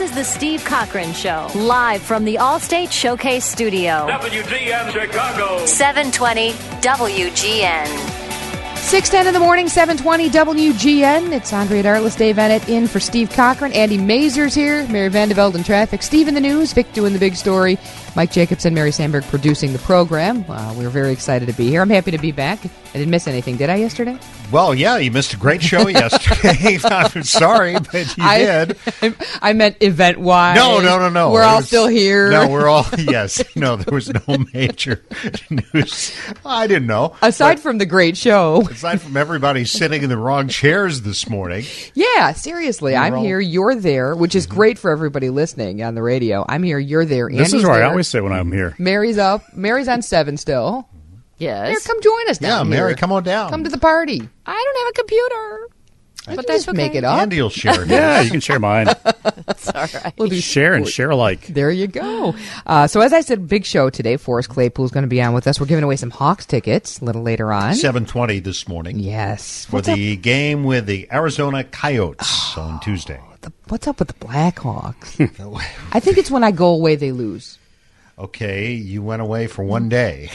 is the Steve Cochran Show, live from the Allstate Showcase Studio. WGN Chicago. 720 WGN. 6:10 in the morning, 720 WGN. It's Andrea Darlis, Dave Ennett in for Steve Cochran. Andy Mazur's here, Mary Vandeveld in traffic, Steve in the news, Vic doing the big story, Mike Jacobson, Mary Sandberg producing the program. We're very excited to be here. I'm happy to be back. I didn't miss anything, did I, yesterday? Well, yeah, you missed a great show yesterday. I'm sorry, but you did. I meant event-wise. No. We're all still here. No, we're all, yes. No, there was no major news. I didn't know. Aside from the great show. Aside from everybody sitting in the wrong chairs this morning. Yeah, seriously. I'm here, you're there, which is great for everybody listening on the radio. I'm here, you're there. This is where I always sit when I'm here. Mary's up. Mary's on 7 still. Yes. Here, come join us down here. Mary, come on down. Come to the party. I don't have a computer. But that's okay. Make it up. Andy will share his. Yeah, you can share mine. That's all right. We'll do share and share alike. There you go. So as I said, big show today. Forrest Claypool's going to be on with us. We're giving away some Hawks tickets a little later on. 7:20 this morning. Yes. For the game with the Arizona Coyotes on Tuesday. What's up with the Blackhawks? I think it's when I go away, they lose. Okay, you went away for one day.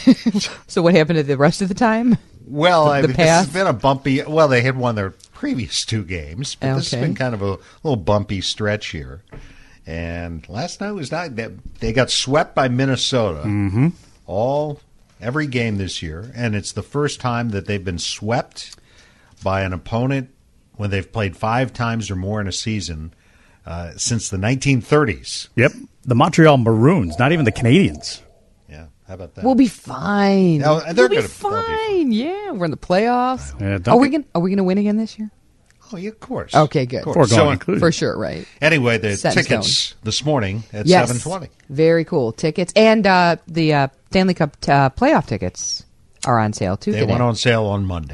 So what happened to the rest of the time? Well, the this has been a bumpy. Well, they had won their previous 2 games, but this has been kind of a little bumpy stretch here. And last night was not. They got swept by Minnesota. Mm-hmm. Every game this year, and it's the first time that they've been swept by an opponent when they've played 5 times or more in a season since the 1930s. Yep. The Montreal Maroons, not even the Canadians. Yeah, how about that? We'll be fine. They'll be fine. Yeah, we're in the playoffs. Yeah, are we gonna win again this year? Oh, yeah, of course. Okay, good. For sure, right? Anyway, the tickets this morning at 7:20. Very cool tickets, and the Stanley Cup playoff tickets are on sale too. They went on sale on Monday.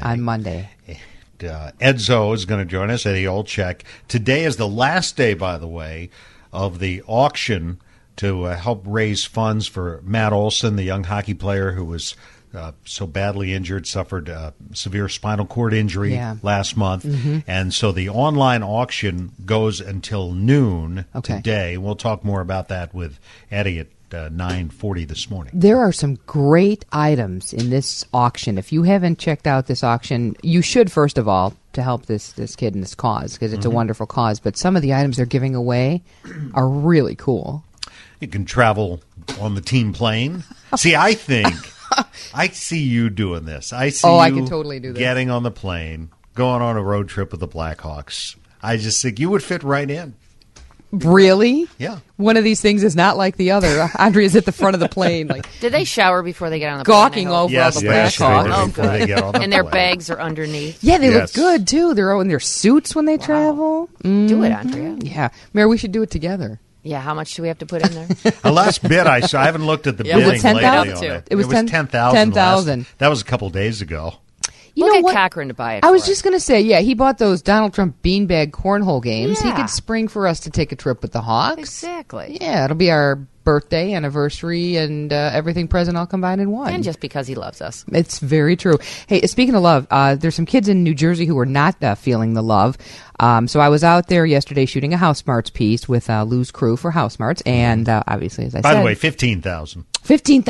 Edzo is going to join us, Eddie Olczyk. Today is the last day, by the way, of the auction to help raise funds for Matt Olson, the young hockey player who was so badly injured, suffered severe spinal cord injury last month. Mm-hmm. And so the online auction goes until noon today. We'll talk more about that with Eddie at 9:40 this morning. There are some great items in this auction. If you haven't checked out this auction, you should, first of all, to help this kid in this cause, because it's a wonderful cause. But some of the items they're giving away are really cool. You can travel on the team plane. See, I think I see you doing this. I see you I can totally do this. Getting on the plane, going on a road trip with the Blackhawks. I just think you would fit right in. Really? Yeah. One of these things is not like the other. Andrea's at the front of the plane. Did they shower before they get on the gawking plane? over all the Blackhawks. Before they get on the and their plane. bags are underneath. Yeah, they look good, too. They're in their suits when they travel. Mm-hmm. Do it, Andrea. Yeah. Mary, we should do it together. Yeah, how much do we have to put in there? The last bid I saw, I haven't looked at the bidding was it lately on it. It was 10,000. 10,000. That was a couple days ago. We'll get Cochran to buy it. I was just going to say, he bought those Donald Trump beanbag cornhole games. Yeah. He could spring for us to take a trip with the Hawks. Exactly. Yeah, it'll be our birthday, anniversary, and everything present all combined in one. And just because he loves us. It's very true. Hey, speaking of love, there's some kids in New Jersey who are not feeling the love. So I was out there yesterday shooting a House Smarts piece with Lou's crew for House Smarts, and obviously, as I said... By the way, $15,000. $15,000.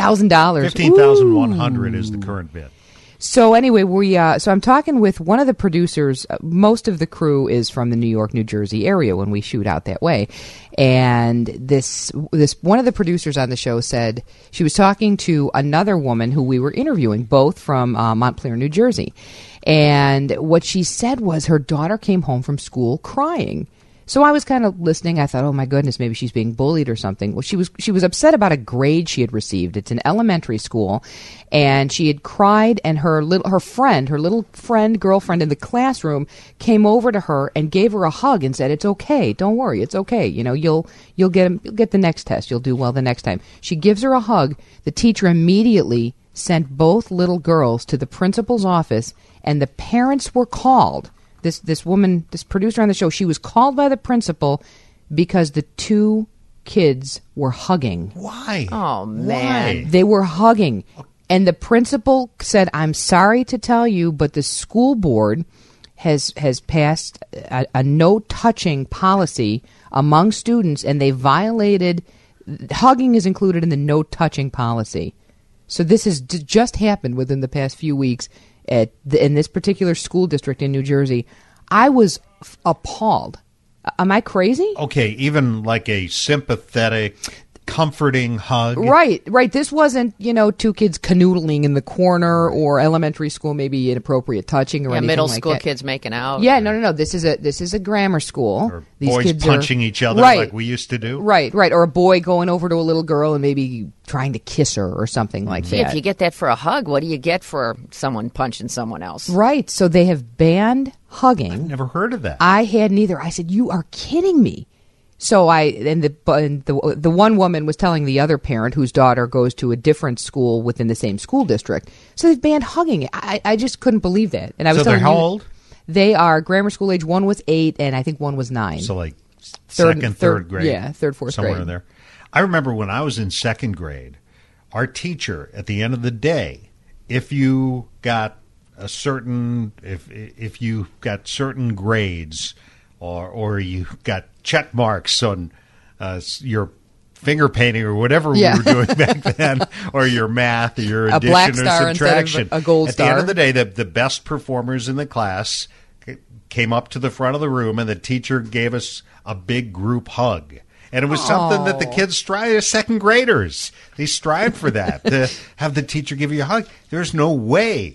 $15,100 is the current bid. So anyway, so I'm talking with one of the producers. Most of the crew is from the New York, New Jersey area when we shoot out that way. And this one of the producers on the show said she was talking to another woman who we were interviewing, both from Montclair, New Jersey. And what she said was her daughter came home from school crying. So I was kind of listening. I thought, oh my goodness, maybe she's being bullied or something. Well, she was upset about a grade she had received. It's an elementary school, and she had cried. And her little friend girlfriend in the classroom came over to her and gave her a hug and said, "It's okay. Don't worry. It's okay. You know, you'll get the next test. You'll do well the next time." She gives her a hug. The teacher immediately sent both little girls to the principal's office, and the parents were called. This woman, this producer on the show, she was called by the principal because the 2 kids were hugging. Why? Oh, man. Why? They were hugging. And the principal said, "I'm sorry to tell you, but the school board has passed a no touching policy among students, and they violated. Hugging is included in the no touching policy. So this has just happened within the past few weeks in this particular school district in New Jersey. I was appalled. Am I crazy? Okay, even like a sympathetic, comforting hug. Right. This wasn't, two kids canoodling in the corner, or elementary school maybe inappropriate touching or anything middle like school that. kids making out. Yeah, no. This is a grammar school. Or These boys kids punching each other right, like we used to do. Right. Or a boy going over to a little girl and maybe trying to kiss her or something like See, that. if you get that for a hug, what do you get for someone punching someone else? Right. So they have banned hugging. Never heard of that. I hadn't either. I said, "You are kidding me." So the one woman was telling the other parent whose daughter goes to a different school within the same school district. So they've banned hugging. I just couldn't believe that. And I was So they're telling how you, old? They are grammar school age. One was 8, and I think one was 9. So like Third- third grade. yeah, third, fourth somewhere grade. in there. I remember when I was in second grade, our teacher at the end of the day, if you got if you got certain grades or you got check marks on your finger painting or whatever Yeah. we were doing back then, or your math or your A addition black or star instead of subtraction. a gold At the end star. of the day, the best performers in the class came up to the front of the room, and the teacher gave us a big group hug. And it was something that the kids strive, second graders, they strive for that, to have the teacher give you a hug. There's no way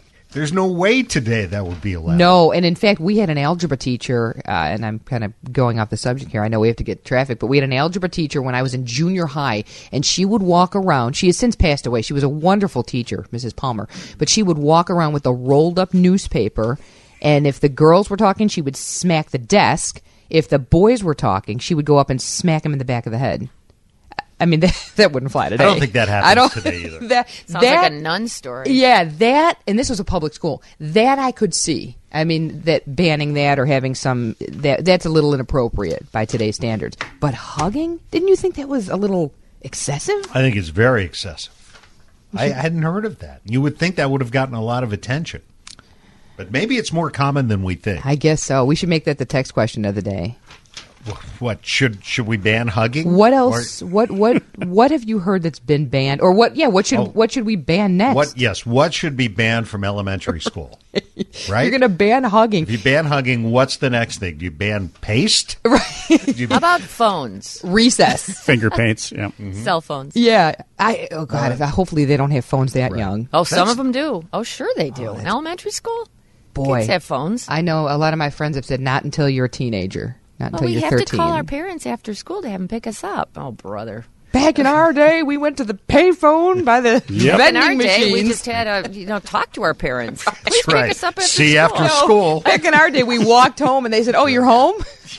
today that would be allowed. No, and in fact, we had an algebra teacher, and I'm kind of going off the subject here. I know we have to get traffic, but we had an algebra teacher when I was in junior high, and she would walk around. She has since passed away. She was a wonderful teacher, Mrs. Palmer, but she would walk around with a rolled-up newspaper, and if the girls were talking, she would smack the desk. If the boys were talking, she would go up and smack them in the back of the head. I mean, that wouldn't fly today. I don't think that happens today either. Sounds like a nun story. Yeah, and this was a public school. That I could see. I mean, that banning that or having that's a little inappropriate by today's standards. But hugging? Didn't you think that was a little excessive? I think it's very excessive. I hadn't heard of that. You would think that would have gotten a lot of attention. But maybe it's more common than we think. I guess so. We should make that the text question of the day. What should we ban hugging? What else? What have you heard that's been banned? Or what should we ban next? What should be banned from elementary school? Right? You're going to ban hugging. If you ban hugging, what's the next thing? Do you ban paste? Right. How about phones? Recess. Finger paints. Yeah. Cell phones? Yeah. Oh God. Hopefully they don't have phones that young. Oh, some of them do. Oh, sure they do. In elementary school? Boy. Kids have phones. I know a lot of my friends have said not until you're a teenager. Not Well, until we you're have 13. to call our parents after school to have them pick us up. Oh, brother. Back in our day, we went to the payphone by the Yep. In our vending day, machines. we just had to, talk to our parents. Please That's pick right. us up after See school. you after school. Back in our day, we walked home and they said, "Oh, you're home."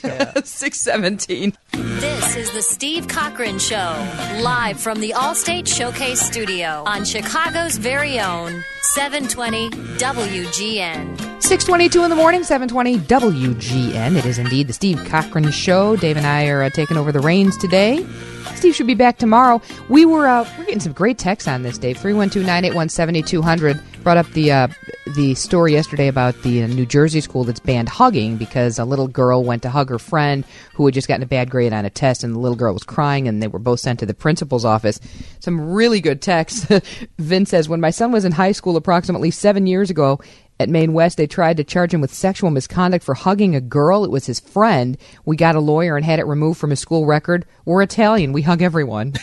6:17. This is the Steve Cochran Show, live from the Allstate Showcase Studio on Chicago's very own 720 WGN. 6:22 in the morning, 720 WGN. It is indeed the Steve Cochran Show. Dave and I are taking over the reins today. Steve should be back tomorrow. We're getting some great texts on this, Dave. 312-981-7200 brought up the story yesterday about the New Jersey school that's banned hugging because a little girl went to hug her friend who had just gotten a bad grade on a test, and the little girl was crying, and they were both sent to the principal's office. Some really good texts. Vince says, when my son was in high school approximately 7 years ago, at Maine West, they tried to charge him with sexual misconduct for hugging a girl. It was his friend. We got a lawyer and had it removed from his school record. We're Italian. We hug everyone.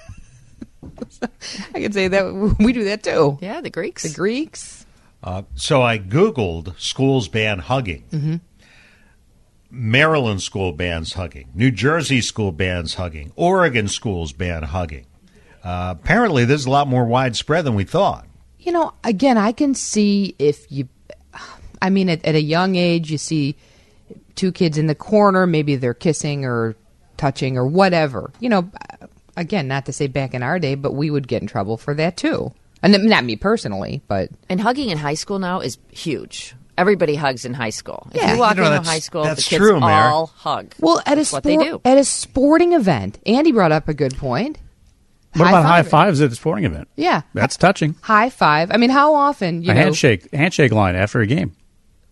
I can say that we do that too. Yeah, the Greeks. The Greeks. So I Googled schools ban hugging. Mm-hmm. Maryland school bans hugging. New Jersey school bans hugging. Oregon schools ban hugging. Apparently, this is a lot more widespread than we thought. You know, again, I can see if you, I mean, at a young age, you see two kids in the corner, maybe they're kissing or touching or whatever. You know, again, not to say back in our day, but we would get in trouble for that too. And not me personally, but. And hugging in high school now is huge. Everybody hugs in high school. If Yeah. you walk You know, into that's- high school, the that's kids true, Mary. all hug. Well, That's what they do. at a sporting event, Andy brought up a good point. What about high five it. fives at a sporting event? Yeah. That's touching. High five. I mean, how often, A handshake line after a game.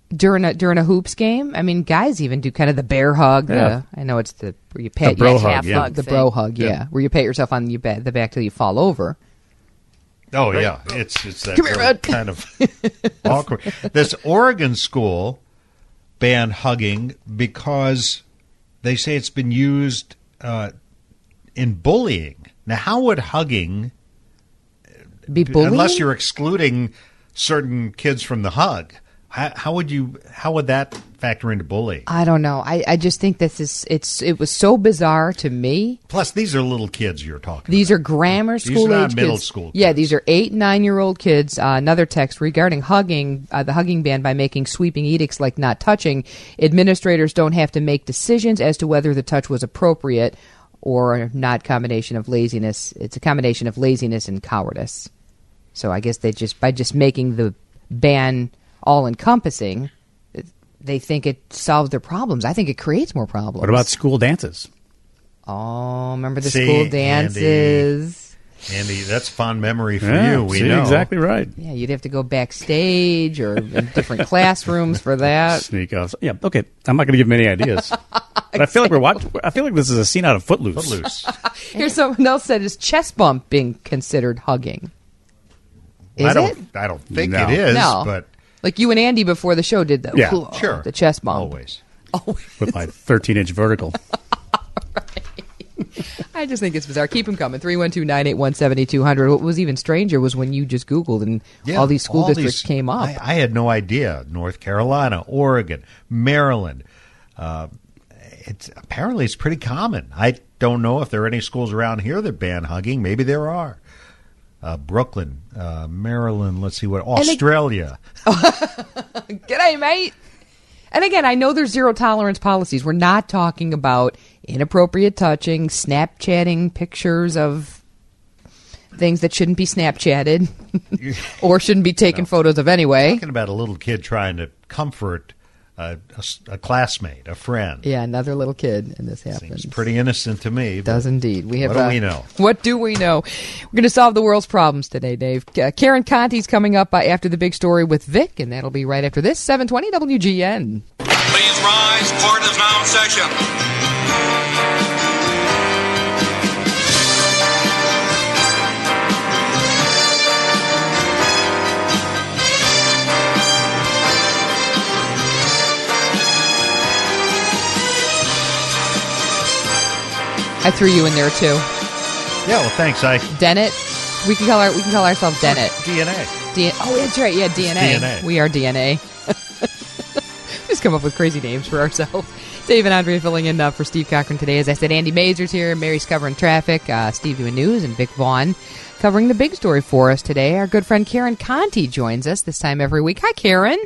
during a hoops game. I mean, guys even do kind of the bear hug. Yeah. I know it's where you pat The bro your hug, half yeah. hug, the thing. bro hug, yeah, where you pat yourself on the back till you fall over. Oh yeah, it's that Come here, really bud. kind of awkward. This Oregon school banned hugging because they say it's been used in bullying. Now, how would hugging, Be bullying? unless you're excluding certain kids from the hug, how would that factor into bullying? I don't know. I just think it was so bizarre to me. Plus, these are little kids you're talking These about. are grammar These school are not age middle kids. school Yeah, kids. these are 8 and 9-year-old kids. Another text regarding hugging, the hugging ban by making sweeping edicts like not touching. Administrators don't have to make decisions as to whether the touch was appropriate or not. Combination of laziness. It's a combination of laziness and cowardice. So I guess by just making the ban all encompassing, they think it solves their problems. I think it creates more problems. What about school dances? Oh, remember the See, school dances? Andy, that's fond memory for Yeah, you. We see, know. exactly right. Yeah, you'd have to go backstage or in different classrooms for that. Sneak off. Yeah, okay. I'm not going to give them any ideas. But I feel like I feel like this is a scene out of Footloose. Footloose. Here's someone else said, is chest bump being considered hugging? Is it? I don't think No. it is, No. but Like you and Andy before the show did that. Yeah, sure. The chest bump. Always. With my 13-inch vertical. I just think it's bizarre. Keep them coming. 312-981-7200. What was even stranger was when you just Googled and all these school districts came up. I had no idea. North Carolina, Oregon, Maryland. Apparently it's pretty common. I don't know if there are any schools around here that ban hugging. Maybe there are. Brooklyn, Maryland. Let's see what Australia. G'day, mate. And again, I know there's zero tolerance policies. We're not talking about inappropriate touching, Snapchatting pictures of things that shouldn't be Snapchatted or shouldn't be taken photos of anyway. Talking about a little kid trying to comfort a classmate, a friend. Yeah, another little kid, and this happens. Seems pretty innocent to me. but Does indeed. We have. What do we know? What do we know? We're going to solve the world's problems today, Dave. Karen Conti's coming up after the big story with Vic, and that'll be right after this. 720 WGN. Please rise. Court is now in session. I threw you in there too. Yeah, well, thanks. Dennett. We can call ourselves Dennett. DNA. Oh, that's right. Yeah, DNA. DNA. We are DNA. Just come up with crazy names for ourselves. Dave and Andrea filling in for Steve Cochran today. As I said, Andy Mazur's here. Mary's covering traffic. Steve doing news. And Vic Vaughn covering the big story for us today. Our good friend Karen Conti joins us this time every week. Hi, Karen.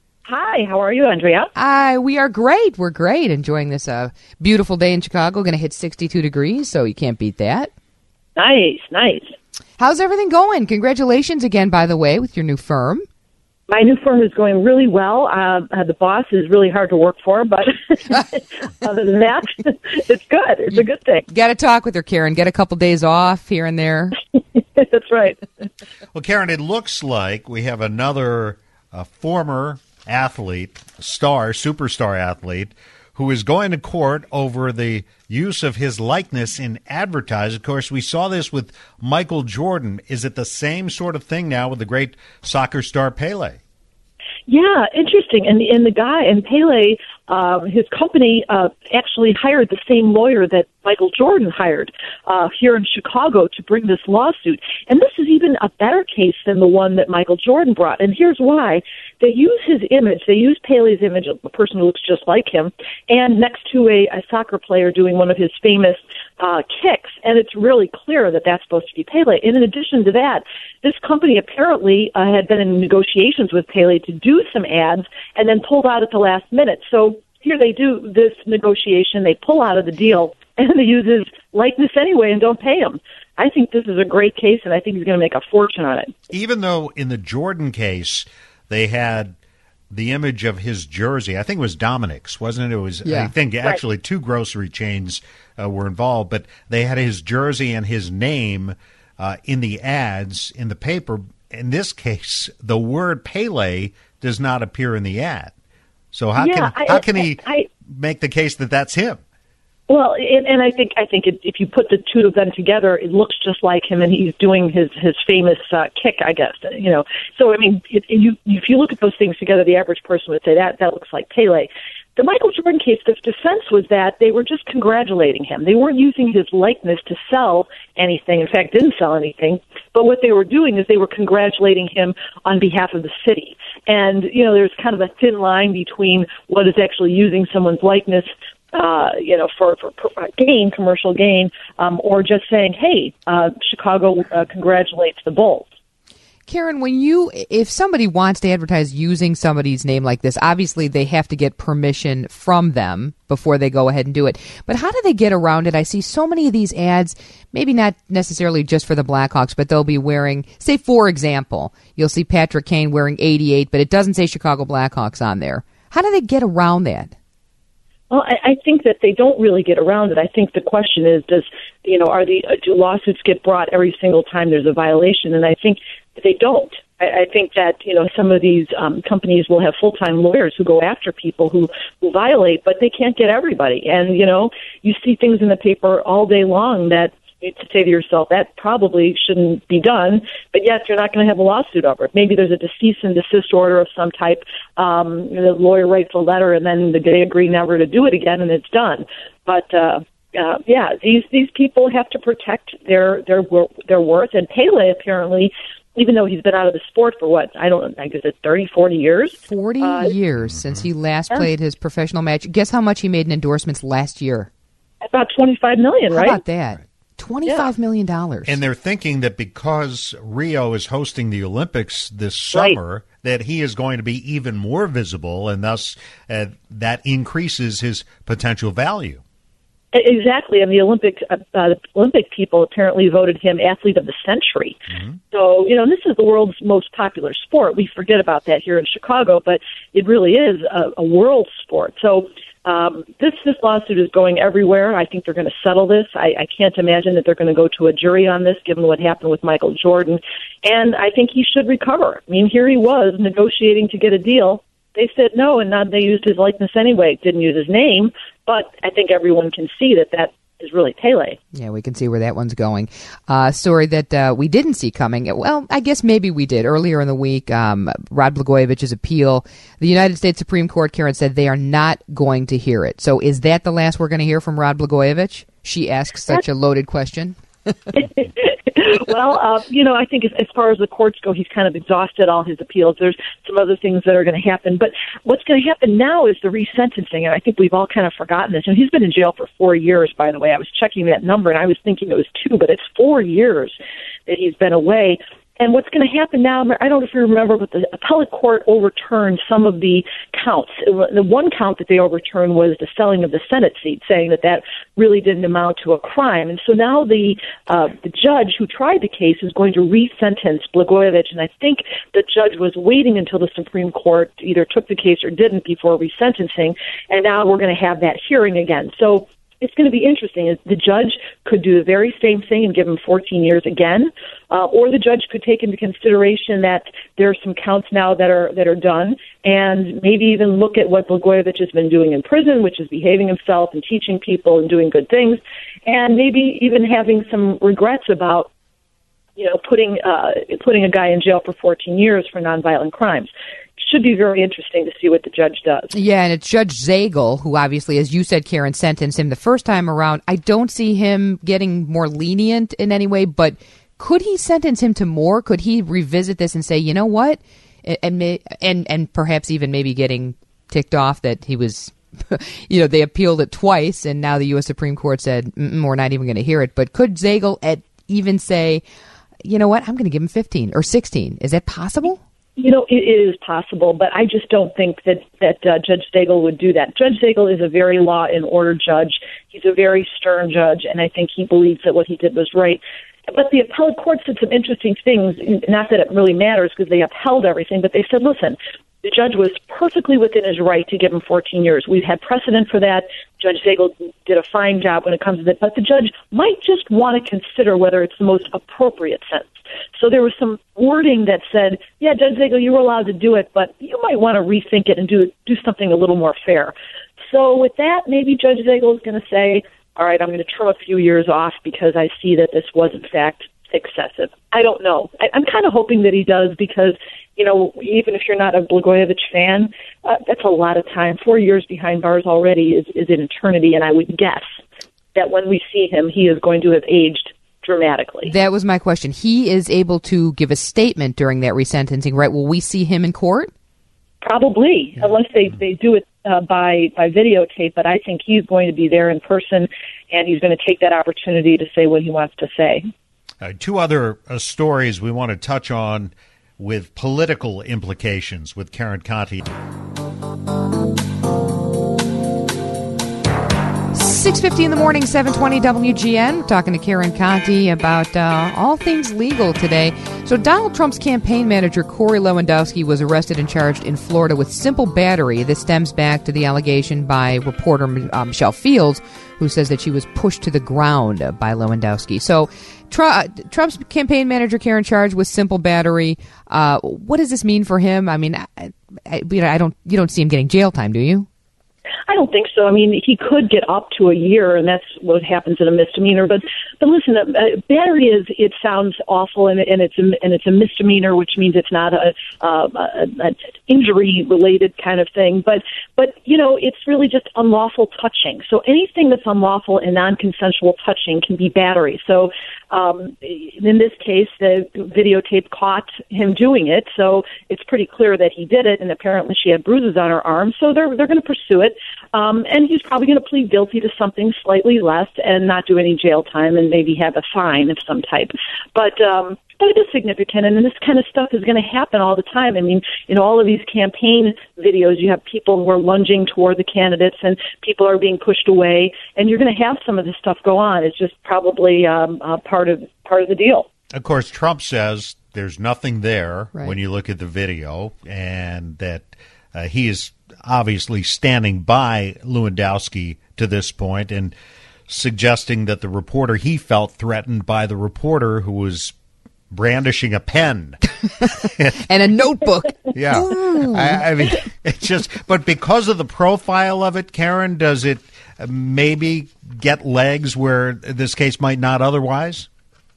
Hi, how are you, Andrea? We are great. We're great. Enjoying this beautiful day in Chicago. Going to hit 62 degrees, so you can't beat that. Nice, nice. How's everything going? Congratulations again, by the way, with your new firm. My new firm is going really well. The boss is really hard to work for, but other than that, it's good. It's a good thing. Got to talk with her, Karen. Get a couple days off here and there. That's right. Well, Karen, it looks like we have another former athlete, superstar athlete, who is going to court over the use of his likeness in advertising. Of course, we saw this with Michael Jordan. Is it the same sort of thing now with the great soccer star Pele? Yeah, interesting. And the guy, and Pele, his company actually hired the same lawyer that Michael Jordan hired here in Chicago to bring this lawsuit. And this is even a better case than the one that Michael Jordan brought. And here's why. They use his image. They use Pele's image, a person who looks just like him, and next to a soccer player doing one of his famous kicks. And it's really clear that that's supposed to be Pele. And in addition to that, this company apparently had been in negotiations with Pele to do some ads and then pulled out at the last minute. So here they do this negotiation. They pull out of the deal, and they use his likeness anyway and don't pay him. I think this is a great case, and I think he's going to make a fortune on it. Even though in the Jordan case, they had the image of his jersey. I think it was Dominic's, wasn't it? It was. Yeah. I think actually two grocery chains were involved, but they had his jersey and his name in the ads in the paper. In this case, the word Pele does not appear in the ad. So how can he make the case that that's him? Well, and I think if you put the two of them together, it looks just like him, and he's doing his famous kick, I guess. So I mean, if you look at those things together, the average person would say that looks like Pele. The Michael Jordan case, the defense was that they were just congratulating him. They weren't using his likeness to sell anything. In fact, didn't sell anything. But what they were doing is they were congratulating him on behalf of the city. And, there's kind of a thin line between what is actually using someone's likeness, for gain, commercial gain, or just saying, hey, Chicago congratulates the Bulls. Karen, if somebody wants to advertise using somebody's name like this, obviously they have to get permission from them before they go ahead and do it. But how do they get around it? I see so many of these ads, maybe not necessarily just for the Blackhawks, but they'll be wearing, say, for example, you'll see Patrick Kane wearing 88, but it doesn't say Chicago Blackhawks on there. How do they get around that? Well, I think that they don't really get around it. I think the question is, do lawsuits get brought every single time there's a violation? And I think they don't. I think that, some of these companies will have full-time lawyers who go after people who violate, but they can't get everybody. And, you see things in the paper all day long that you have to say to yourself, that probably shouldn't be done, but yet you're not going to have a lawsuit over it. Maybe there's a cease and desist order of some type. The lawyer writes a letter, and then they agree never to do it again, and it's done. But these people have to protect their worth. And Pele apparently, even though he's been out of the sport for I guess it's 30, 40 years. 40 years since he last played his professional match. Guess how much he made in endorsements last year? About $25 million, right? How about that? $25 million. And they're thinking that because Rio is hosting the Olympics this summer, that he is going to be even more visible, and thus that increases his potential value. Exactly, and the Olympic people apparently voted him athlete of the century. Mm-hmm. So, this is the world's most popular sport. We forget about that here in Chicago, but it really is a world sport. So this lawsuit is going everywhere. I think they're going to settle this. I can't imagine that they're going to go to a jury on this, given what happened with Michael Jordan. And I think he should recover. I mean, here he was negotiating to get a deal. They said no, and now they used his likeness anyway. Didn't use his name, but I think everyone can see that is really Pele. Yeah, we can see where that one's going. Story that we didn't see coming. Well, I guess maybe we did. Earlier in the week, Rod Blagojevich's appeal. The United States Supreme Court, Karen, said they are not going to hear it. So is that the last we're going to hear from Rod Blagojevich? She asks such a loaded question. Well, I think as far as the courts go, he's kind of exhausted all his appeals. There's some other things that are going to happen. But what's going to happen now is the resentencing, and I think we've all kind of forgotten this. And he's been in jail for 4 years, by the way. I was checking that number, and I was thinking it was 2, but it's 4 years that he's been away. And what's going to happen now, I don't know if you remember, but the appellate court overturned some of the counts. The one count that they overturned was the selling of the Senate seat, saying that really didn't amount to a crime. And so now the judge who tried the case is going to re-sentence Blagojevich, and I think the judge was waiting until the Supreme Court either took the case or didn't before re-sentencing, and now we're going to have that hearing again. So it's going to be interesting. The judge could do the very same thing and give him 14 years again, or the judge could take into consideration that there are some counts now that are done, and maybe even look at what Blagojevich has been doing in prison, which is behaving himself and teaching people and doing good things, and maybe even having some regrets about putting a guy in jail for 14 years for nonviolent crimes. Should be very interesting to see what the judge does. Yeah, and it's Judge Zagel, who obviously, as you said, Karen, sentenced him the first time around. I don't see him getting more lenient in any way, but could he sentence him to more? Could he revisit this and say, you know what? And perhaps even maybe getting ticked off that he was, they appealed it twice, and now the U.S. Supreme Court said, we're not even going to hear it. But could Zagel even say, you know what, I'm going to give him 15 or 16? Is that possible? It is possible, but I just don't think that Judge Zagel would do that. Judge Zagel is a very law and order judge. He's a very stern judge, and I think he believes that what he did was right. But the appellate court said some interesting things, not that it really matters because they upheld everything, but they said, listen, the judge was perfectly within his right to give him 14 years. We've had precedent for that. Judge Zagel did a fine job when it comes to that, but the judge might just want to consider whether it's the most appropriate sentence. So there was some wording that said, yeah, Judge Zagel, you were allowed to do it, but you might want to rethink it and do something a little more fair. So with that, maybe Judge Zagel is going to say, all right, I'm going to trim a few years off because I see that this was, in fact, excessive. I don't know. I'm kind of hoping that he does because, even if you're not a Blagojevich fan, that's a lot of time. 4 years behind bars already is an eternity, and I would guess that when we see him, he is going to have aged dramatically. That was my question. He is able to give a statement during that resentencing, right? Will we see him in court? Probably, unless they do it by videotape, but I think he's going to be there in person, and he's going to take that opportunity to say what he wants to say. Two other stories we want to touch on with political implications with Karen Conti. 6:50 in the morning, 720 WGN. We're talking to Karen Conti about all things legal today. So Donald Trump's campaign manager, Corey Lewandowski, was arrested and charged in Florida with simple battery. This stems back to the allegation by reporter Michelle Fields, who says that she was pushed to the ground by Lewandowski. So Trump's campaign manager, Karen, charged with simple battery. What does this mean for him? I mean, you don't see him getting jail time, do you? I don't think so. I mean, he could get up to a year, and that's what happens in a misdemeanor. But listen, battery it sounds awful, and it's a misdemeanor, which means it's not an injury related kind of thing. But it's really just unlawful touching. So anything that's unlawful and non-consensual touching can be battery. So in this case, the videotape caught him doing it, so it's pretty clear that he did it. And apparently, she had bruises on her arm, so they're going to pursue it. And he's probably going to plead guilty to something slightly less and not do any jail time and maybe have a fine of some type. But it is significant, and this kind of stuff is going to happen all the time. I mean, in all of these campaign videos, you have people who are lunging toward the candidates, and people are being pushed away, and you're going to have some of this stuff go on. It's just probably part of the deal. Of course, Trump says there's nothing there right when you look at the video, and that he is obviously standing by Lewandowski to this point and suggesting that the reporter, he felt threatened by the reporter who was brandishing a pen and a notebook. Yeah. I mean, it's just, but because of the profile of it, Karen, does it maybe get legs where this case might not otherwise?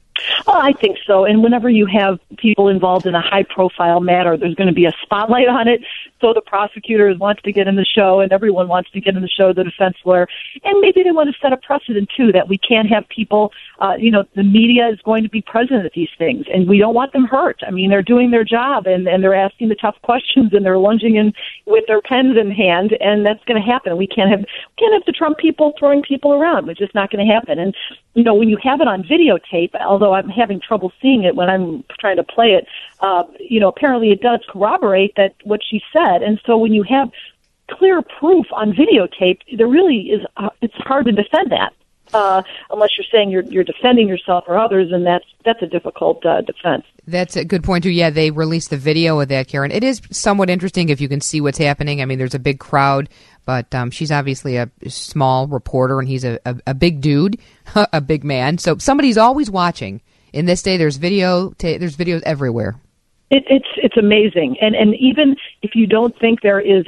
Oh, I think so. And whenever you have people involved in a high-profile matter, there's going to be a spotlight on it. So the prosecutors want to get in the show, and everyone wants to get in the show, the defense lawyer. And maybe they want to set a precedent, too, that we can't have people, the media is going to be present at these things, and we don't want them hurt. I mean, they're doing their job, and they're asking the tough questions, and they're lunging in with their pens in hand, and that's going to happen. We can't have the Trump people throwing people around. It's just not going to happen. And, when you have it on videotape, although I'm having trouble seeing it when I'm trying to play it, apparently it does corroborate that what she said. And so when you have clear proof on videotape, there really is, it's hard to defend that. Unless you're saying you're defending yourself or others, and that's a difficult defense. That's a good point, too. Yeah, they released the video of that, Karen. It is somewhat interesting if you can see what's happening. I mean, there's a big crowd, but she's obviously a small reporter, and he's a big dude, a big man. So somebody's always watching. In this day, there's videos everywhere. It's amazing, and even if you don't think there is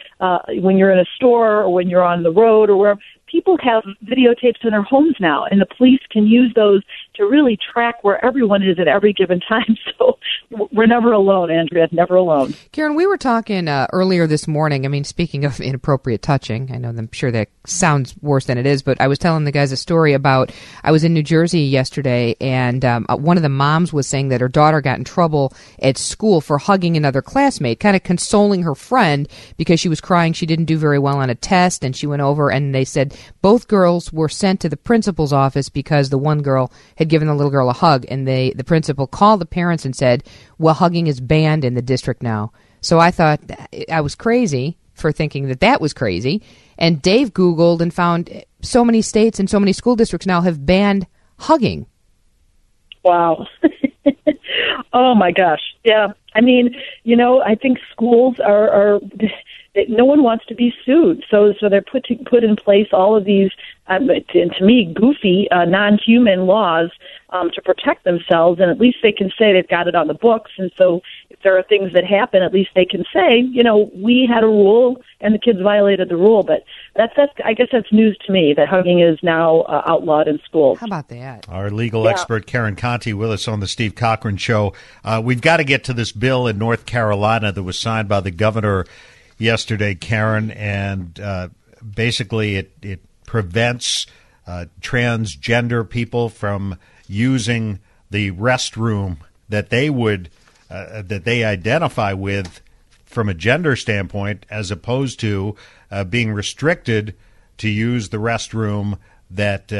when you're in a store or when you're on the road or wherever, people have videotapes in their homes now, and the police can use those to really track where everyone is at every given time. So we're never alone, Andrea, never alone. Karen, we were talking earlier this morning. I mean, speaking of inappropriate touching, I know I'm sure that sounds worse than it is, but I was telling the guys a story about, I was in New Jersey yesterday, and one of the moms was saying that her daughter got in trouble at school for hugging another classmate, kind of consoling her friend because she was crying. She didn't do very well on a test, and she went over, and they said both girls were sent to the principal's office because the one girl had given the little girl a hug, and the principal called the parents and said, well, hugging is banned in the district now. So I thought I was crazy for thinking that was crazy. And Dave Googled and found so many states and so many school districts now have banned hugging. Wow. Oh, my gosh. Yeah. I mean, I think schools are no one wants to be sued, so they're put in place all of these, to me, goofy, non-human laws to protect themselves, and at least they can say they've got it on the books. And so, if there are things that happen, at least they can say, we had a rule and the kids violated the rule. But that's I guess that's news to me that hugging is now outlawed in schools. How about that? Our legal expert Karen Conti with us on the Steve Cochran Show. We've got to get to this bill in North Carolina that was signed by the governor yesterday, Karen, and basically it prevents transgender people from using the restroom that they identify with from a gender standpoint, as opposed to being restricted to use the restroom that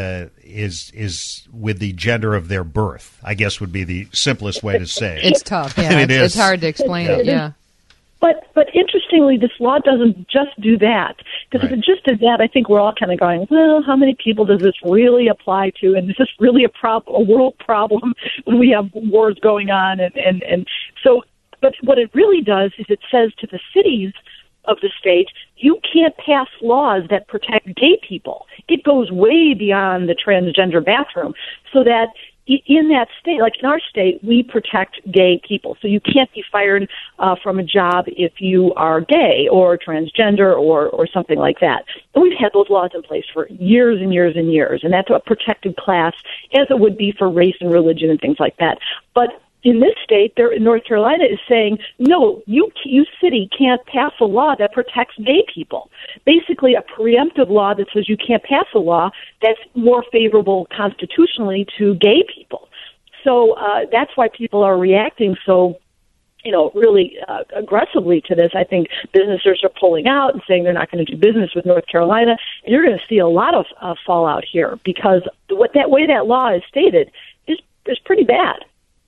is with the gender of their birth, I guess would be the simplest way to say it. It's tough. Yeah, it's hard to explain it. Yeah. But interestingly, this law doesn't just do that. Because if it just did that, I think we're all kind of going, well, how many people does this really apply to? And is this really a world problem when we have wars going on? And so, but what it really does is it says to the cities of the state, you can't pass laws that protect gay people. It goes way beyond the transgender bathroom, so that in that state, like in our state, we protect gay people. So you can't be fired from a job if you are gay or transgender or something like that. And we've had those laws in place for years and years and years, and that's a protected class, as it would be for race and religion and things like that. But in this state, North Carolina is saying, no, you city can't pass a law that protects gay people. Basically, a preemptive law that says you can't pass a law that's more favorable constitutionally to gay people. So that's why people are reacting so, really aggressively to this. I think businesses are pulling out and saying they're not going to do business with North Carolina. And you're going to see a lot of fallout here because that way that law is stated is pretty bad.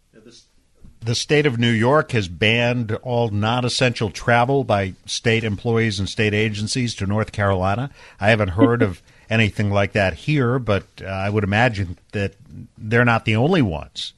The state of New York has banned all non-essential travel by state employees and state agencies to North Carolina. I haven't heard of anything like that here, but I would imagine that they're not the only ones.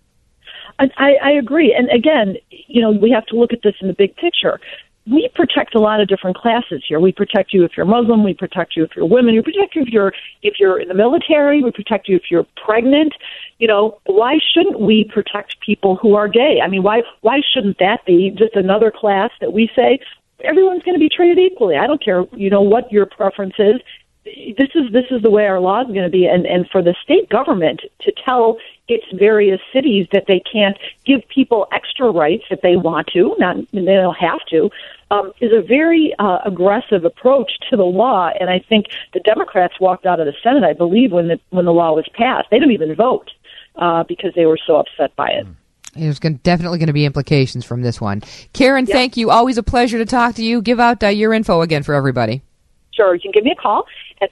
I agree. And again, we have to look at this in the big picture. We protect a lot of different classes here. We protect you if you're Muslim. We protect you if you're women. We protect you if you're in the military. We protect you if you're pregnant. Why shouldn't we protect people who are gay? I mean, why shouldn't that be just another class that we say everyone's going to be treated equally? I don't care, what your preference is. This is the way our law is going to be. And for the state government to tell its various cities that they can't give people extra rights if they want to, they don't have to, is a very aggressive approach to the law. And I think the Democrats walked out of the Senate, I believe, when the law was passed. They didn't even vote because they were so upset by it. There's definitely going to be implications from this one. Karen, Thank you. Always a pleasure to talk to you. Give out your info again for everybody. Sure. You can give me a call at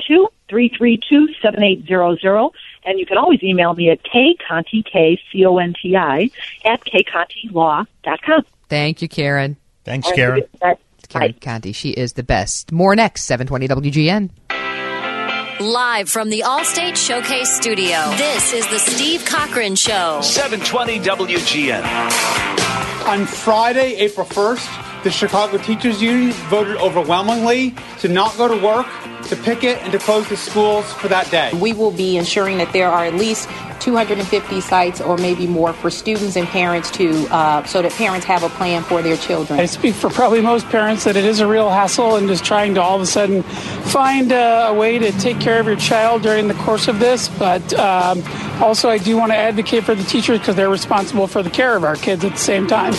312-332-7800, and you can always email me at kconti, KCONTI, at kcontilaw.com. Thank you, Karen. Thanks, Karen. It's Karen Conti. She is the best. More next, 720 WGN. Live from the Allstate Showcase Studio, this is the Steve Cochran Show. 720 WGN. On Friday, April 1st, the Chicago Teachers Union voted overwhelmingly to not go to work, to picket, and to close the schools for that day. We will be ensuring that there are at least 250 sites or maybe more for students and parents so that parents have a plan for their children. I speak for probably most parents that it is a real hassle and just trying to all of a sudden find a way to take care of your child during the course of this. But also I do want to advocate for the teachers because they're responsible for the care of our kids at the same time.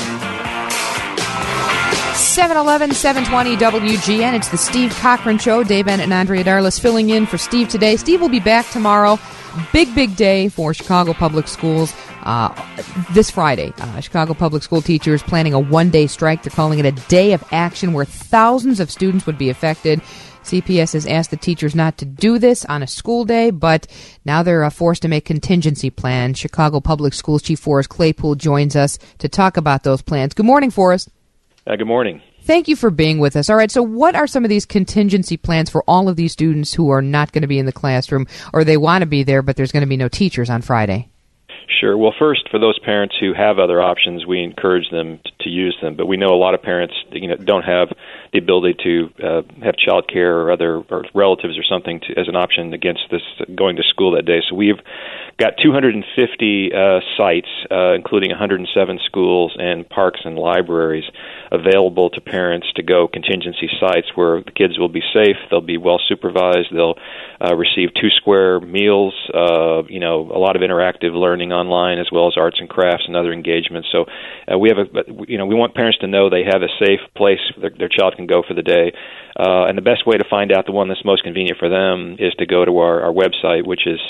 711, 720 WGN. It's the Steve Cochran Show. Dave Bennett and Andrea Darlis filling in for Steve today. Steve will be back tomorrow. Big day for Chicago Public Schools this Friday. Chicago Public School teachers planning a one-day strike. They're calling it a day of action where thousands of students would be affected. CPS has asked the teachers not to do this on a school day, but now they're forced to make contingency plans. Chicago Public Schools Chief Forrest Claypool joins us to talk about those plans. Good morning, Forrest. Good morning. Thank you for being with us. All right, so what are some of these contingency plans for all of these students who are not going to be in the classroom, or they want to be there, but there's going to be no teachers on Friday? Sure. Well, first, for those parents who have other options, we encourage them to use them. But we know a lot of parents, don't have the ability to have child care or other or relatives or something as an option against this going to school that day. So we've got 250 sites, including 107 schools and parks and libraries, available to parents to go contingency sites where the kids will be safe, they'll be well supervised, they'll receive 2 square meals, a lot of interactive learning online, as well as arts and crafts and other engagements. So we want parents to know they have a safe place their child can go for the day. And the best way to find out the one that's most convenient for them is to go to our website, which is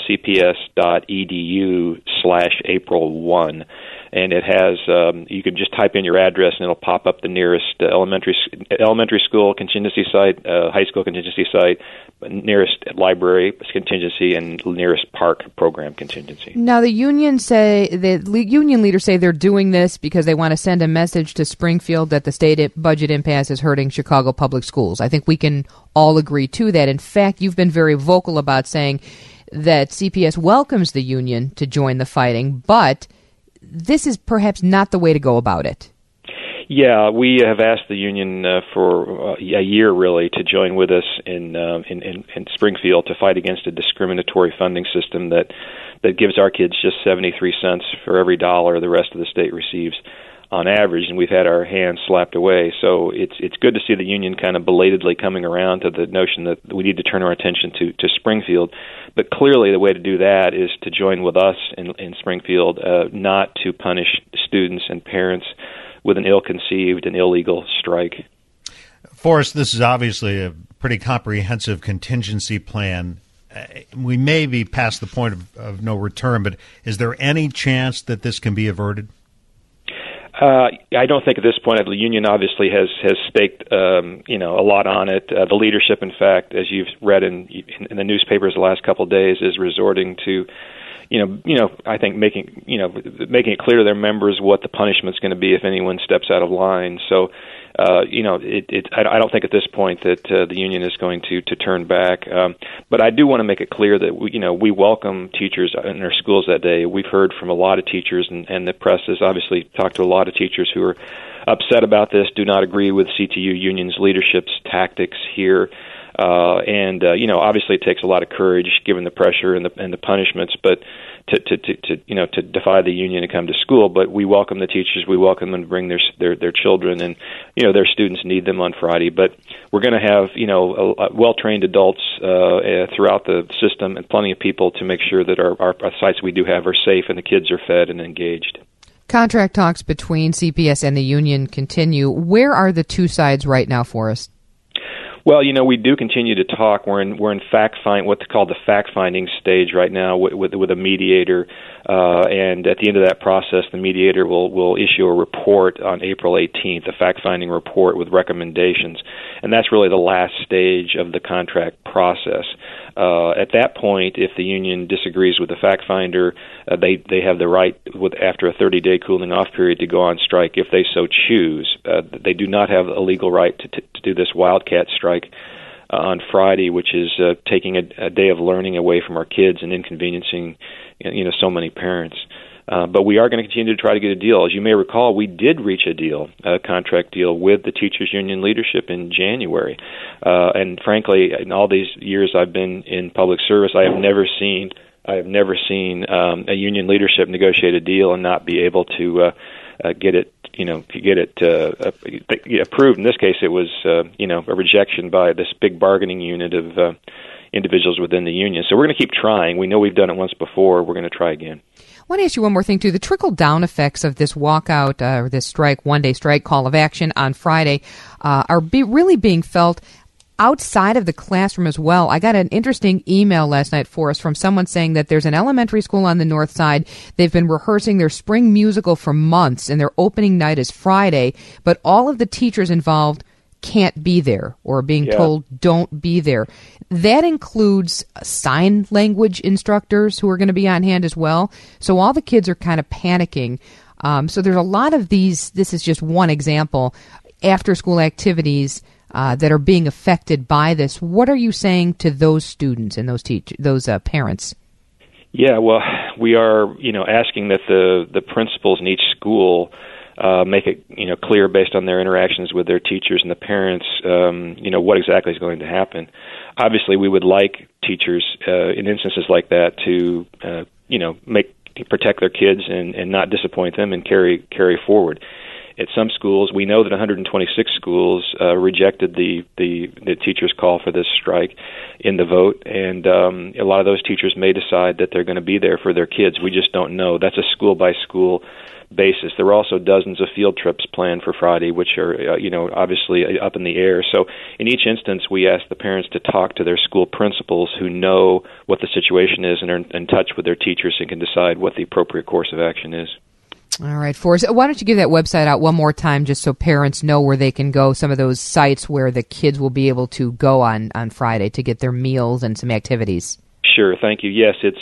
cps.edu/April1. And it has, you can just type in your address and it'll pop up the nearest elementary school contingency site, high school contingency site, nearest library contingency, and nearest park program contingency. Now, the union leaders say they're doing this because they want to send a message to Springfield that the state budget impasse is hurting Chicago public schools. I think we can all agree to that. In fact, you've been very vocal about saying that CPS welcomes the union to join the fighting, but this is perhaps not the way to go about it. Yeah, we have asked the union for a year, really, to join with us in Springfield to fight against a discriminatory funding system that gives our kids just 73 cents for every dollar the rest of the state receives on average, and we've had our hands slapped away. So it's good to see the union kind of belatedly coming around to the notion that we need to turn our attention to Springfield. But clearly the way to do that is to join with us in Springfield, not to punish students and parents with an ill-conceived and illegal strike. Forrest, this is obviously a pretty comprehensive contingency plan. We may be past the point of no return, but is there any chance that this can be averted? I don't think at this point the union obviously has staked a lot on it. The leadership, in fact, as you've read in the newspapers the last couple of days, is resorting to I think making it clear to their members what the punishment's going to be if anyone steps out of line. So I don't think at this point that the union is going to turn back. But I do want to make it clear that we welcome teachers in our schools that day. We've heard from a lot of teachers, and the press has obviously talked to a lot of teachers who are upset about this, do not agree with CTU union's leadership's tactics here. Obviously it takes a lot of courage given the pressure and the punishments, but to defy the union and come to school. But we welcome the teachers. We welcome them to bring their children, and their students need them on Friday. But we're going to have well-trained adults throughout the system and plenty of people to make sure that our sites we do have are safe and the kids are fed and engaged. Contract talks between CPS and the union continue. Where are the two sides right now, Forrest? Well, we do continue to talk. We're in what's called the fact-finding stage right now with a mediator, and at the end of that process, the mediator will issue a report on April 18th, a fact-finding report with recommendations, and that's really the last stage of the contract process. At that point, if the union disagrees with the fact finder, they have the right, after a 30-day cooling-off period, to go on strike if they so choose. They do not have a legal right to do this wildcat strike on Friday, which is taking a day of learning away from our kids and inconveniencing so many parents. But we are going to continue to try to get a deal. As you may recall, we did reach a contract deal with the teachers union leadership in January. And frankly, in all these years I've been in public service, I have never seen a union leadership negotiate a deal and not be able to get it approved. In this case, it was a rejection by this big bargaining unit of individuals within the union. So we're going to keep trying. We know we've done it once before. We're going to try again. I want to ask you one more thing, too. The trickle-down effects of this walkout, or this strike, one-day strike, call of action on Friday, are really being felt outside of the classroom as well. I got an interesting email last night for us from someone saying that there's an elementary school on the north side. They've been rehearsing their spring musical for months, and their opening night is Friday, but all of the teachers involved can't be there or are being told don't be there. That includes sign language instructors who are going to be on hand as well. So all the kids are kind of panicking. So there's a lot of these, this is just one example, after-school activities that are being affected by this. What are you saying to those students and those parents? Yeah, well, we are, asking that the principals in each school make it, clear based on their interactions with their teachers and the parents, what exactly is going to happen. Obviously, we would like teachers in instances like that to, protect their kids and not disappoint them and carry forward. At some schools, we know that 126 schools rejected the teachers' call for this strike in the vote, and a lot of those teachers may decide that they're going to be there for their kids. We just don't know. That's a school-by-school basis. There are also dozens of field trips planned for Friday, which are, obviously up in the air. So in each instance, we ask the parents to talk to their school principals who know what the situation is and are in touch with their teachers and can decide what the appropriate course of action is. All right, Forrest, why don't you give that website out one more time just so parents know where they can go, some of those sites where the kids will be able to go on Friday to get their meals and some activities. Sure, thank you. Yes, it's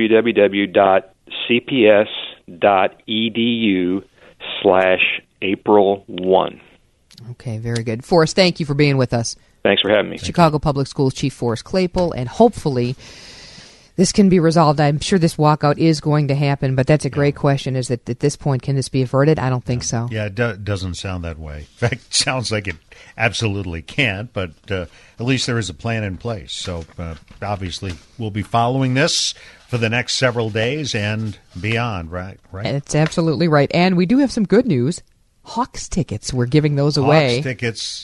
www.cps.edu/April1. Okay, very good. Forrest, thank you for being with us. Thanks for having me. Chicago Public Schools Chief Forrest Claypool, and hopefully this can be resolved. I'm sure this walkout is going to happen, but that's a great question. Is that at this point, can this be averted? I don't think so. Yeah, it doesn't sound that way. In fact, it sounds like it absolutely can't, but at least there is a plan in place. So obviously we'll be following this for the next several days and beyond, right? It's absolutely right. And we do have some good news. Hawks tickets, we're giving those away. Hawks tickets.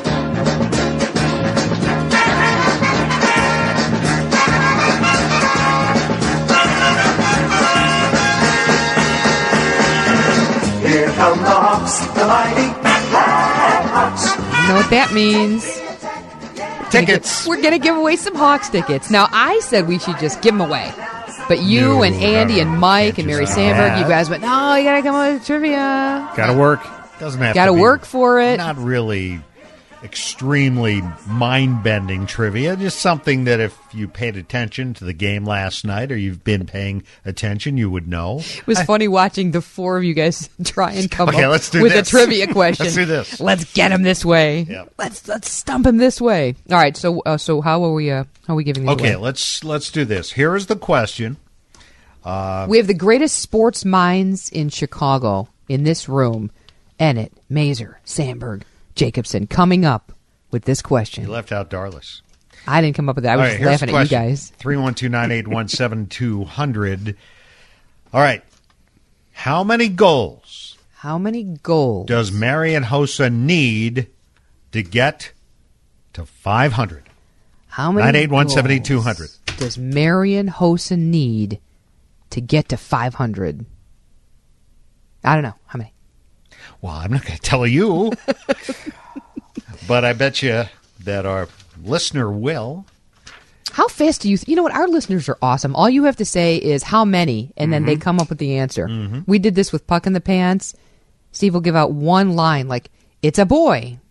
Here come the Hawks, the mighty Blackhawks. You know what that means? Tickets. We're going to give away some Hawks tickets. Now, I said we should just give them away. But you and Andy and Mike and Mary Sandberg, you guys went, no, you got to come up with trivia. Got to work. Doesn't have got to work for it. Not really extremely mind-bending trivia, just something that if you paid attention to the game last night or you've been paying attention, you would know. It was funny watching the four of you guys try and come up with a trivia question. Let's do this. Let's get him this way. Yep. Let's stump him this way. All right, so how are we giving these away? Okay, let's do this. Here is the question. We have the greatest sports minds in Chicago in this room. Ennett, Mazer, Sandberg, Jacobson coming up with this question. You left out Darlis. I didn't come up with that. I was just laughing at you guys. 312-981-7200. All right. How many goals does Marian Hossa need to get to 500? How many 981-7200. Does Marian Hossa need to get to 500? I don't know. How many? Well, I'm not going to tell you, but I bet you that our listener will. How fast do you know what? Our listeners are awesome. All you have to say is how many, and then they come up with the answer. Mm-hmm. We did this with Puck in the Pants. Steve will give out one line like, it's a boy.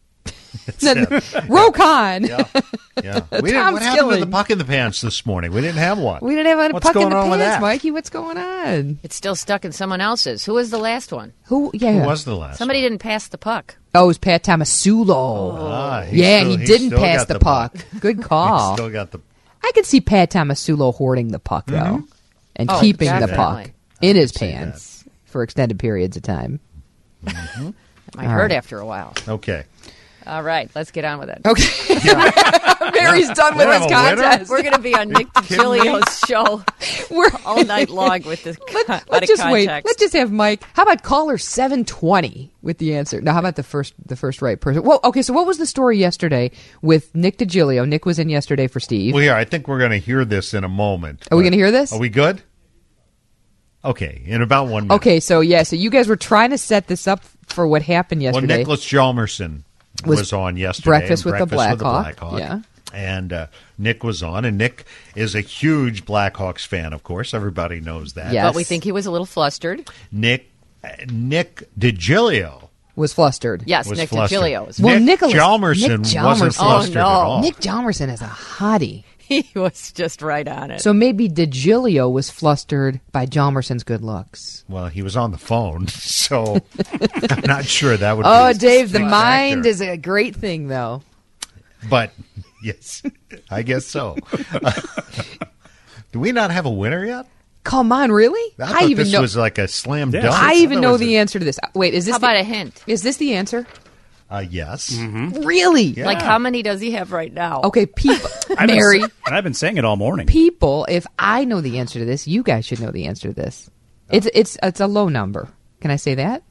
Rokon. Yeah. What happened to the Puck in the Pants this morning? We didn't have one. We didn't have a Puck in the Pants, Mikey. What's going on? It's still stuck in someone else's. Who was the last one? Who was the last Somebody didn't pass the puck. Oh, it was Pat Tomasulo. He didn't pass the puck. Good call. Still got the. I could see Pat Tomasulo hoarding the puck, though, and keeping the puck in his pants for extended periods of time. Mm-hmm. It might hurt after a while. Okay. All right, let's get on with it. Okay. Mary's done with his contest. We're going to be on Nick DiGilio's show all night long with this. Let's just wait. Let's just have Mike. How about caller 720 with the answer? Now, how about the first right person? Well, okay. So, what was the story yesterday with Nick DiGilio? Nick was in yesterday for Steve. Well, yeah, I think we're going to hear this in a moment. Are we going to hear this? Are we good? Okay, in about 1 minute. Okay, so you guys were trying to set this up for what happened yesterday. Well, Nicholas Hjalmarsson was on yesterday. Breakfast with the Blackhawk. Yeah. And Nick was on, and Nick is a huge Blackhawks fan, of course. Everybody knows that. Yes. But we think he was a little flustered. Nick DiGilio was flustered. Yes, Nick DiGilio was. Well, Nick Hjalmarsson wasn't flustered at all. Nick Hjalmarsson is a hottie. He was just right on it. So maybe DiGilio was flustered by Hjalmarsson's good looks. Well, he was on the phone, so I'm not sure that would be. Oh, Dave, the mind is a great thing, though. But, yes, I guess so. Do we not have a winner yet? Come on, really? I thought even this know. was like a slam dunk. I even thought know it was the answer to this. Wait, is this? How about a hint? Is this the answer? Yes. Really? Yeah. Like, how many does he have right now? Okay, people. Mary, I've been saying it all morning. people. If I know the answer to this, you guys should know the answer to this. It's a low number. Can I say that?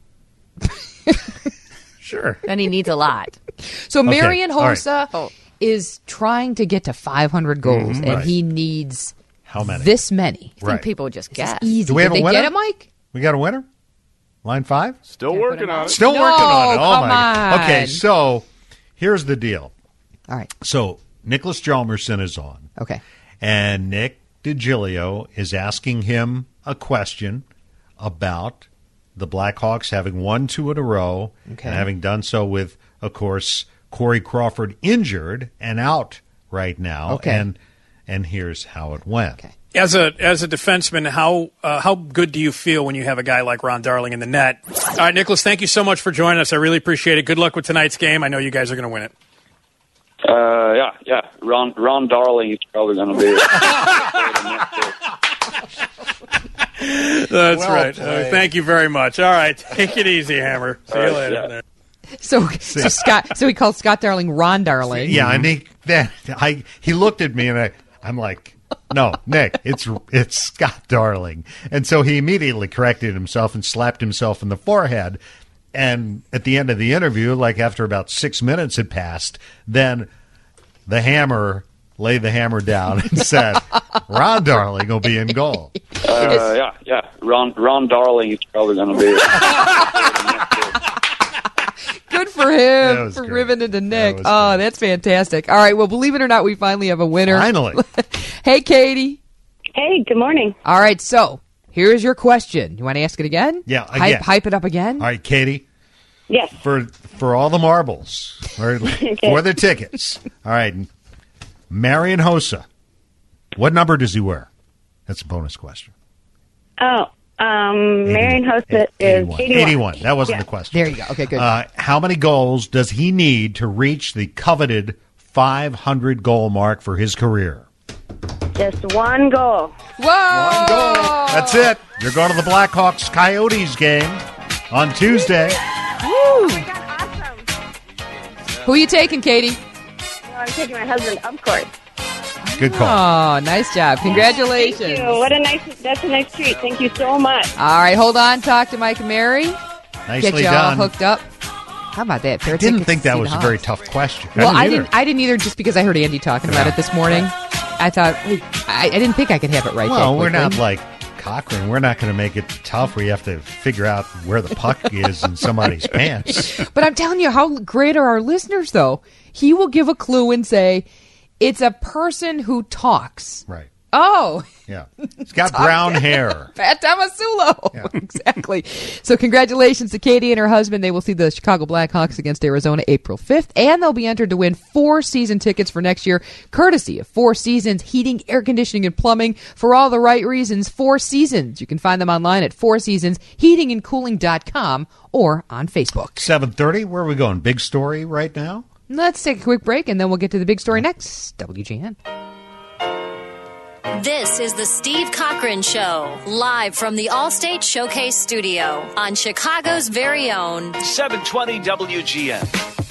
Sure. Then he needs a lot. So Okay, Marian all right. Hossa is trying to get to 500 goals, and right. he needs How many? this many. I think people would just guess. Easy. Do we have Did a they winner? get it, Mike? We got a winner? Line 5? Still working on it. Still No, working on it. Oh, come my God. Okay, on. so here's the deal. All right. So Nicholas Hjalmarsson is on. Okay. And Nick DiGilio is asking him a question about the Blackhawks having won 2 in a row Okay. and having done so with, of course, Corey Crawford injured and out right now. Okay. And here's how it went. Okay. As a defenseman, how good do you feel when you have a guy like Ron Darling in the net? All right, Nicholas, thank you so much for joining us. I really appreciate it. Good luck with tonight's game. I know you guys are going to win it. Yeah. Ron Darling is probably going to be. That's Well right. played. Thank you very much. All right, take it easy, Hammer. See you later. yeah. So Scott. So he called Scott Darling Ron Darling. Yeah, and he looked at me and I'm like, no, Nick, it's Scott Darling. And so he immediately corrected himself and slapped himself in the forehead. And at the end of the interview, like after about 6 minutes had passed, then the Hammer laid the hammer down and said, Ron Darling will be in goal. Yeah. Ron Darling is probably going to be. Good for That him was for great. ribbing into Nick. was Oh, that's fantastic. All right. Well, believe it or not, we finally have a winner. Finally. Hey, Katie. Hey, good morning. All right. So here's your question. You want to ask it again? Yeah, again. Hype it up again? All right, Katie. Yes. For all the marbles, or for the tickets. All right, Marian Hossa, what number does he wear? That's a bonus question. Oh, Marian Hossa is 81. 81. That wasn't Yeah. the question. There you go. Okay, good. How many goals does he need to reach the coveted 500 goal mark for his career? Just one goal. Whoa! That's it. You're going to the Blackhawks Coyotes game on Tuesday. Woo! Awesome. Who are you taking, Katie? Well, I'm taking my husband, of course. Good call. Oh, nice job. Congratulations. Thank you. That's a nice treat. Thank you so much. All right, hold on. Talk to Mike and Mary. Nicely Get you all done. hooked up. How about that? I didn't think that was a very tough question. Well, I didn't either just because I heard Andy talking about it this morning. I thought, I didn't think I could have it right Well, that we're quickly. not like Cochran. We're not going to make it tough where you have to figure out where the puck is in somebody's pants. But I'm telling you, how great are our listeners, though? He will give a clue and say, it's a person who talks. Right. Oh. Yeah. He's got brown hair. Pat Tomasulo. Exactly. So congratulations to Katie and her husband. They will see the Chicago Blackhawks against Arizona April 5th, and they'll be entered to win 4 season tickets for next year, courtesy of 4 Seasons Heating, Air Conditioning, and Plumbing. For all the right reasons, 4 Seasons. You can find them online at 4seasonsheatingandcooling.com or on Facebook. 7:30. Where are we going? Big story right now? Let's take a quick break, and then we'll get to the big story next. WGN. This is the Steve Cochran Show, live from the Allstate Showcase Studio on Chicago's very own 720 WGN.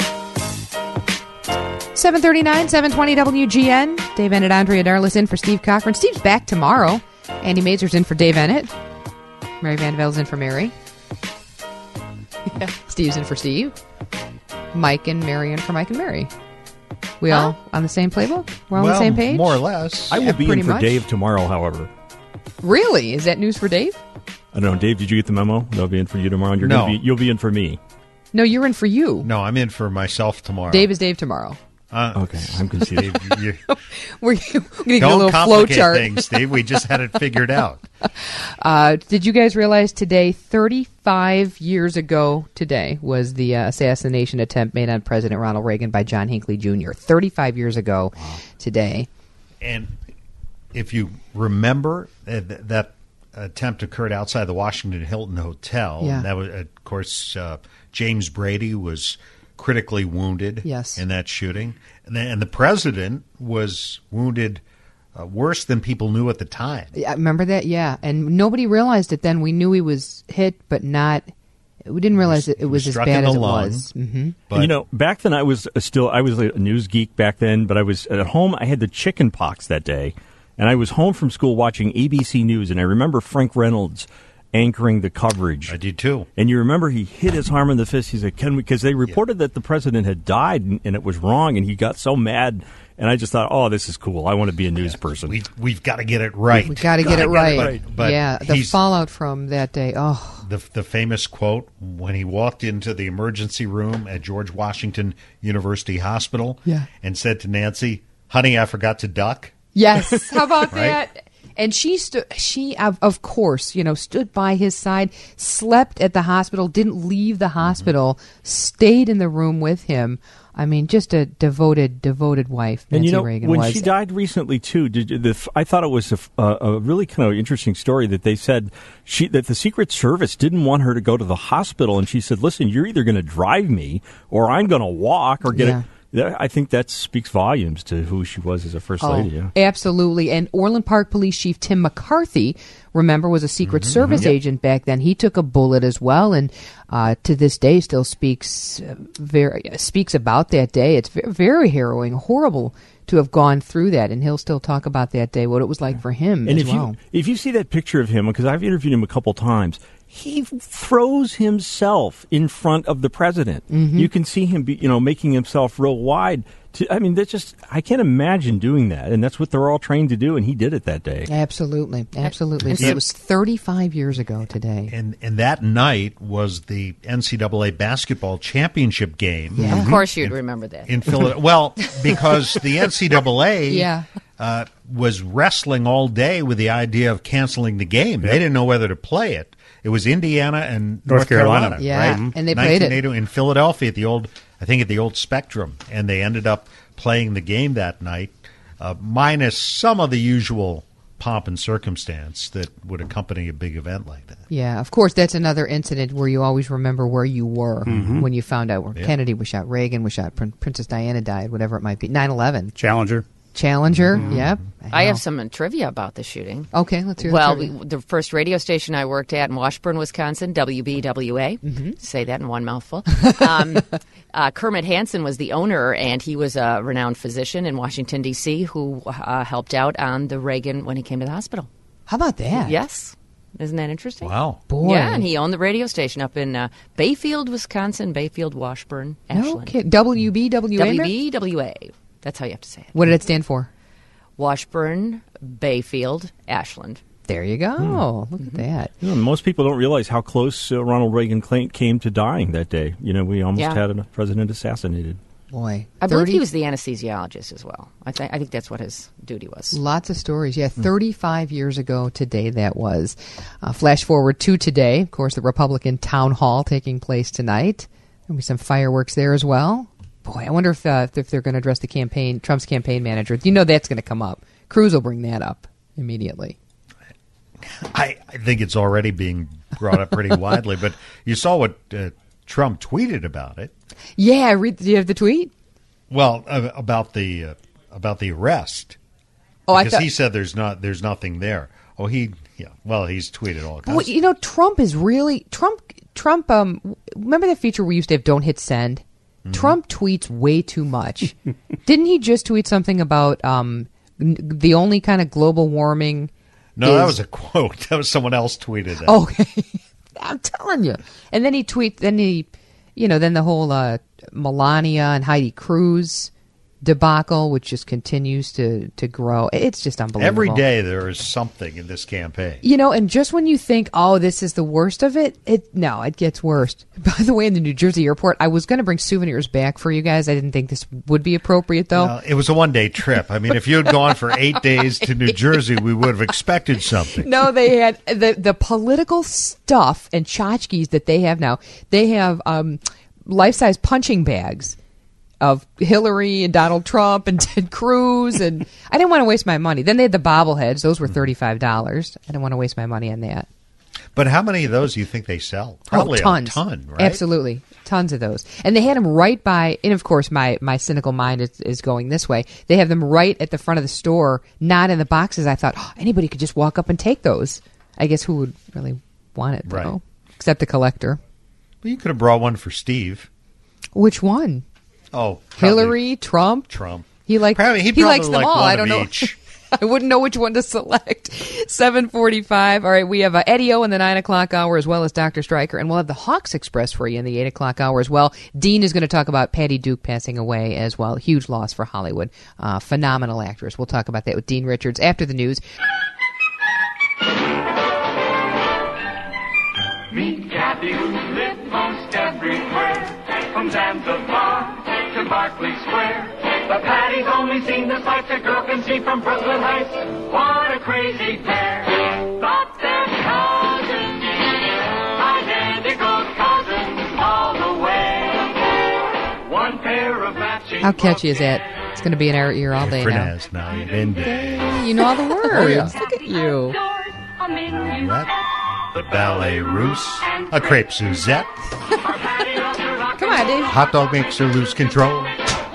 7:39, 720 WGN. Dave Ennett, Andrea Darlis in for Steve Cochran. Steve's back tomorrow. Andy Mazur's in for Dave Ennett. Mary Vandevel's in for Mary. Steve's in for Steve. Mike and Mary in for Mike and Mary. We all on the same playbook? We're on the same page? More or less. I will be pretty in for much. Dave tomorrow, however. Really? Is that news for Dave? I don't know. Dave, did you get the memo? They'll be in for you tomorrow, and No. you'll be in for me. No, you're in for you. No, I'm in for myself tomorrow. Dave is Dave tomorrow. Okay, I'm confused. We're going to get a Don't little flow complicate chart. things, Steve. We just had it figured out. Did you guys realize today, 35 years ago today, was the assassination attempt made on President Ronald Reagan by John Hinckley Jr.? 35 years ago today. And if you remember, that attempt occurred outside the Washington Hilton Hotel. Yeah. That was, of course, James Brady was critically wounded Yes. in that shooting. And the president was wounded worse than people knew at the time. I remember that, yeah. And nobody realized it then. We knew he was hit, but not. We didn't realize it was as struck bad in as the it lung. was. Mm-hmm. But you know, back then I was a news geek back then, but I was at home. I had the chicken pox that day, and I was home from school watching ABC News, and I remember Frank Reynolds anchoring the coverage. I did too. And you remember he hit his arm in the fist. He said, "Can we?" Because they reported that the president had died, and it was wrong, and he got so mad. And I just thought, oh, this is cool. I want to be a news person. We've got to get it right. We got to get it right. But yeah, the fallout from that day. Oh, the famous quote when he walked into the emergency room at George Washington University Hospital, and said to Nancy, "Honey, I forgot to duck." yes. How about Right? that? And she of course, stood by his side, slept at the hospital, didn't leave the hospital, stayed in the room with him. I mean, just a devoted wife. Nancy Reagan when was. she died recently too, I thought it was a really kind of interesting story that they said that the Secret Service didn't want her to go to the hospital, and she said, "Listen, you're either going to drive me, or I'm going to walk, or get it." I think that speaks volumes to who she was as a first lady. Yeah. Absolutely. And Orland Park Police Chief Tim McCarthy, remember, was a Secret Service agent back then. He took a bullet as well, and to this day still speaks about that day. It's very harrowing, horrible to have gone through that, and he'll still talk about that day, what it was like for him And as well. if you see that picture of him, because I've interviewed him a couple times, he throws himself in front of the president. Mm-hmm. You can see him, making himself real wide. I can't imagine doing that, and that's what they're all trained to do, and he did it that day. Absolutely. So it was 35 years ago today. And that night was the NCAA basketball championship game. Yeah. Of course you'd remember that. In Philadelphia. Well, because the NCAA was wrestling all day with the idea of canceling the game. They didn't know whether to play it. It was Indiana and North Carolina, yeah, right? and they played it in Philadelphia at the old Spectrum, and they ended up playing the game that night, minus some of the usual pomp and circumstance that would accompany a big event like that. Yeah, of course, that's another incident where you always remember where you were when you found out where Kennedy was shot, Reagan was shot, Princess Diana died, whatever it might be. 9/11. Challenger, yep. I have some trivia about the shooting. Okay, let's hear the first radio station I worked at in Washburn, Wisconsin, WBWA, say that in one mouthful. Kermit Hansen was the owner, and he was a renowned physician in Washington, D.C., who helped out on the Reagan when he came to the hospital. How about that? Yes. Isn't that interesting? Wow. Boy. Yeah, and he owned the radio station up in Bayfield, Wisconsin, Bayfield, Washburn, Ashland. No kidding. WBWA? WBWA. That's how you have to say it. What did it stand for? Washburn, Bayfield, Ashland. There you go. Look at that. Most people don't realize how close Ronald Reagan came to dying that day. We almost had a president assassinated. Boy. I believe he was the anesthesiologist as well. I think that's what his duty was. Lots of stories. Yeah, 35 years ago today that was. Flash forward to today. Of course, the Republican town hall taking place tonight. There'll be some fireworks there as well. Boy, I wonder if they're going to address Trump's campaign manager. That's going to come up. Cruz will bring that up immediately. I think it's already being brought up pretty widely, but you saw what Trump tweeted about it. Yeah, do you have the tweet? Well, about the arrest. Oh, because he said there's nothing there. Oh, he's tweeted all kinds. Well, Trump is really Trump. Remember that feature we used to have? Don't hit send. Trump tweets way too much. Didn't he just tweet something about the only kind of global warming? No, that was a quote. That was someone else tweeted that. Okay, I'm telling you. And then he then the whole Melania and Heidi Cruz debacle, which just continues to grow. It's just unbelievable. Every day there is something in this campaign. And just when you think, oh, this is the worst of it, it gets worse. By the way, in the New Jersey airport, I was going to bring souvenirs back for you guys. I didn't think this would be appropriate, though. Well, it was a one-day trip. I mean, if you had gone for 8 days to New Jersey, we would have expected something. No, they had the political stuff and tchotchkes that they have now. They have life-size punching bags of Hillary and Donald Trump and Ted Cruz, and I didn't want to waste my money. Then they had the bobbleheads; those were $35. I didn't want to waste my money on that. But how many of those do you think they sell? Probably tons. a ton, right? Absolutely. Tons of those. And they had them right by, and of course my cynical mind is going this way. They have them right at the front of the store, not in the boxes. I thought, anybody could just walk up and take those. I guess who would really want it, though? Right. Except the collector. Well, you could have brought one for Steve. Which one? Oh, Hillary, Trump. He He likes probably them liked all. one I don't of know. each. I wouldn't know which one to select. 7:45. All right, we have Eddie-O in the 9 o'clock hour as well as Dr. Stryker, and we'll have the Hawks Express for you in the 8 o'clock hour as well. Dean is going to talk about Patty Duke passing away as well. Huge loss for Hollywood. Phenomenal actress. We'll talk about that with Dean Richards after the news. Meet Kathy, who's lived most everywhere, from Zanzibar to Berkeley Square. But Patty's only seen the sights a girl can see from Brooklyn Heights. What a crazy pair! Thought they're cousins, identical cousins all the way. One pair of matching. How catchy is that? It's going to be in our ear all day now. Fernaz, night and day. You know all the words. Oh, yeah. Look at you. The ballet russe, a crepe Suzette, Come on, Dave. hot dog makes her lose control.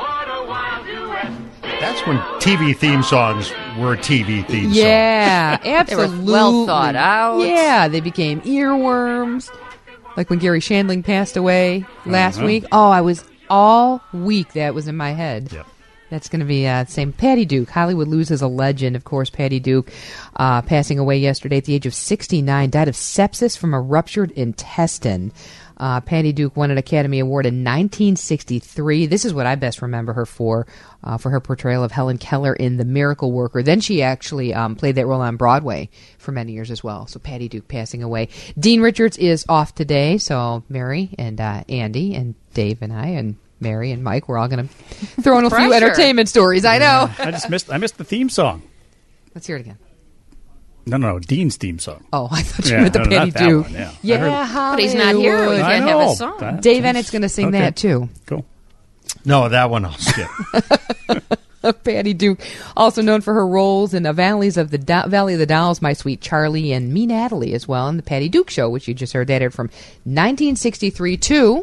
That's when TV theme songs were TV theme songs. Yeah, They absolutely. were well thought out. Yeah, they became earworms. Like when Gary Shandling passed away last Uh-huh. week. Oh, I was all week that was in my head. Yep. That's going to be same. Patty Duke. Hollywood loses a legend, of course. Patty Duke passing away yesterday at the age of 69. Died of sepsis from a ruptured intestine. Patty Duke won an Academy Award in 1963. This is what I best remember her for her portrayal of Helen Keller in The Miracle Worker. Then she actually played that role on Broadway for many years as well. So Patty Duke passing away. Dean Richards is off today, so Mary and Andy and Dave and I and Mary and Mike, we're all going to throw in a few Pressure. entertainment stories. I know. I missed the theme song. Let's hear it again. No, Dean's theme song. Oh, I thought you Yeah, meant the no, Patty not that Duke. one, yeah. Yeah, But he's not here. We Hollywood. can't I have know. a song. That- Dave Ennett's going to sing Okay. that too. Cool. No, that one I'll skip. Patty Duke, also known for her roles in Valley of the Dolls, My Sweet Charlie, and Me Natalie as well, and the Patty Duke Show, which you just heard that aired from 1963 to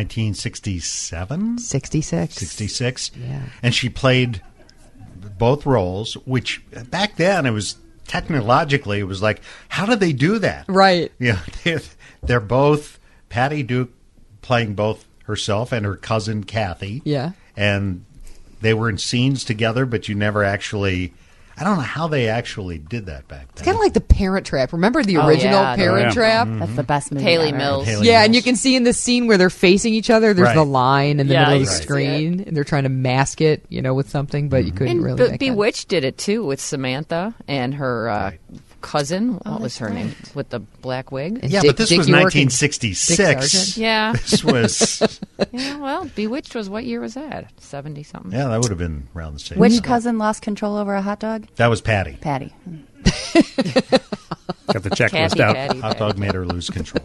1967? 66. 66. Yeah. And she played both roles, which back then it was technologically, it was like, how did they do that? Right. Yeah, they're both Patty Duke playing both herself and her cousin Kathy. Yeah. And they were in scenes together, but you never actually. I don't know how they actually did that back It's then. kind of like the Parent Trap. Remember the original Parent Trap? That's the best movie. Haley ever. Mills. Yeah, and you can see in the scene where they're facing each other, there's Right. the line in the Yeah, middle of you the can see screen, and they're trying to mask it, with something, but you couldn't And really. make out. Bewitched did it too with Samantha and her cousin. What was her name? With the black wig. And Yeah, Dick- but this Dick was York and 1966. Dick Sargent. Yeah. This was. Yeah, well, Bewitched was what year was that? 70 something. Yeah, that would have been around the same. Which time. cousin lost control over a hot dog? That was Patty. Patty. Got the checklist Kathy, out. Patty, Hot dog made her lose control.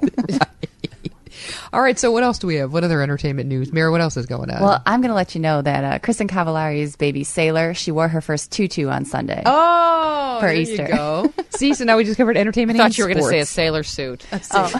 All right, so what else do we have? What other entertainment news? Mary, what else is going on? Well, I'm going to let you know that Kristen Cavallari's baby Sailor, she wore her first tutu on Sunday. Oh, for there Easter. you go. See, so now we just covered entertainment I and thought you were going to say a sports. sailor suit.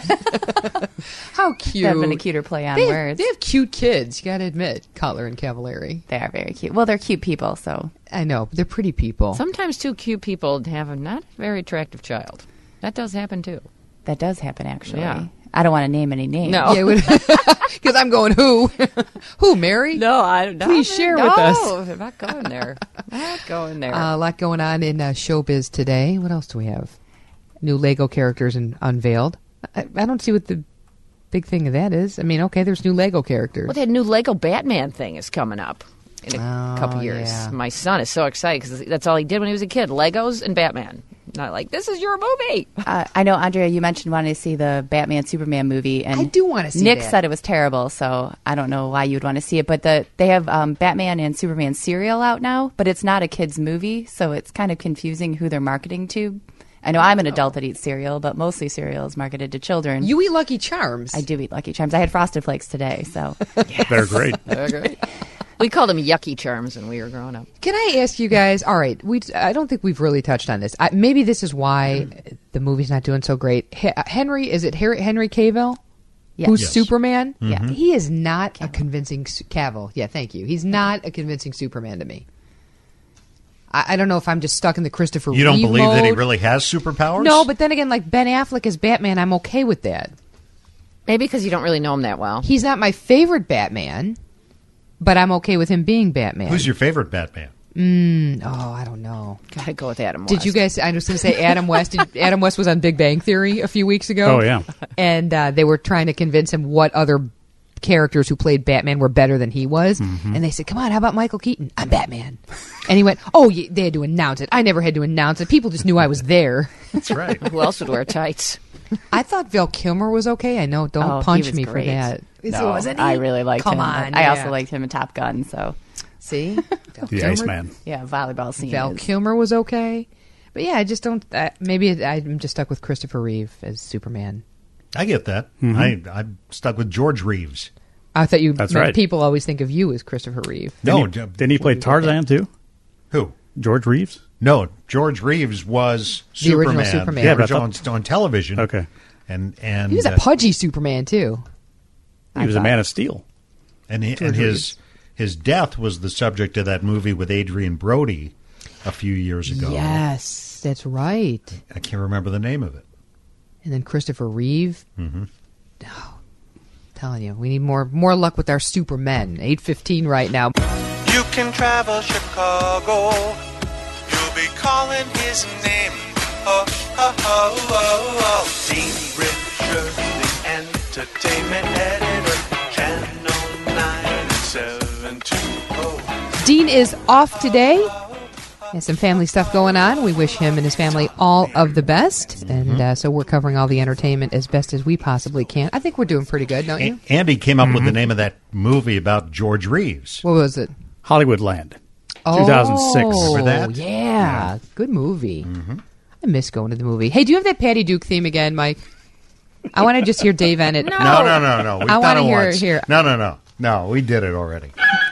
How cute. That would have been a cuter play on They words. have cute kids, you got to admit, Cutler and Cavallari. They are very cute. Well, they're cute people, so. I know, but they're pretty people. Sometimes two cute people have a not very attractive child. That does happen too. That does happen, actually. Yeah. I don't want to name any names. No. Yeah, because I'm going, who? Who, Mary? No, I don't. Please share with us. No, I'm not going there. Not going there. A lot going on in showbiz today. What else do we have? New Lego characters unveiled. I don't see what the big thing of that is. I mean, okay, there's new Lego characters. Well, that new Lego Batman thing is coming up in a Oh, couple years. yeah. My son is so excited because that's all he did when he was a kid: Legos and Batman. Not like this is your movie. I know, Andrea, you mentioned wanting to see the Batman Superman movie, and I do want to see Nick that. said it was terrible, so I don't know why you'd want to see it. But they have Batman and Superman cereal out now, but it's not a kids' movie, so it's kind of confusing who they're marketing to. I know I'm an adult that eats cereal, but mostly cereal is marketed to children. You eat Lucky Charms. I do eat Lucky Charms. I had Frosted Flakes today, so They're great. They're great. We called them Yucky Charms when we were growing up. Can I ask you guys? All right, I don't think we've really touched on this. Maybe this is why the movie's not doing so great. Henry Cavill? Yes. Who's Yes. Superman? Yeah. He is not a convincing Cavill. Yeah, thank you. He's not a convincing Superman to me. I don't know if I'm just stuck in the Christopher Reeve You don't believe that he mode. really has superpowers? No, but then again, like Ben Affleck as Batman, I'm okay with that. Maybe because you don't really know him that well. He's not my favorite Batman, but I'm okay with him being Batman. Who's your favorite Batman? I don't know. Gotta go with Adam West. Did you guys? I was going to say Adam West. Adam West was on Big Bang Theory a few weeks ago. Oh, yeah. And they were trying to convince him what other characters who played Batman were better than he was. Mm-hmm. And they said, come on, how about Michael Keaton? I'm Batman. And he went, oh, they had to announce it. I never had to announce it. People just knew I was there. That's right. Who else would wear tights? I thought Val Kilmer was okay. I know, don't he punch was me great. for that. No, Wasn't he? I really liked Come him. on, I yeah. also liked him in Top Gun. So See? Val The Kilmer? Iceman. yeah, volleyball scene. Val is- Kilmer was okay. But yeah, I just don't. Maybe I'm just stuck with Christopher Reeve as Superman. I get that. I'm stuck with George Reeves. I thought you That's meant right. people always think of you as Christopher Reeve. Didn't he play Tarzan too? Who? George Reeves? No, George Reeves was The original Superman. Superman. Yeah, but I on television. Okay. And He was a pudgy Superman too. He was a Man of Steel. and George his death was the subject of that movie with Adrian Brody a few years ago. Yes, that's right. I can't remember the name of it. And then Christopher Reeve. Mm-hmm. Telling you, we need more luck with our Supermen. 8:15 right now. You can travel Chicago. You'll be calling his name. Oh, oh, oh, oh, oh. Dean Richard, the entertainment editor. Channel 9 and 720. Dean is off today. Has some family stuff going on. We wish him and his family all of the best. And so we're covering all the entertainment as best as we possibly can. I think we're doing pretty good, don't you? Andy came up with the name of that movie about George Reeves. What was it? Hollywoodland. Oh, 2006. Remember that? Yeah. Good movie. I miss going to the movie. Hey, do you have that Patty Duke theme again, Mike? I want to just hear Dave Ennett. No. We've I done want it to hear once. here. No, we did it already.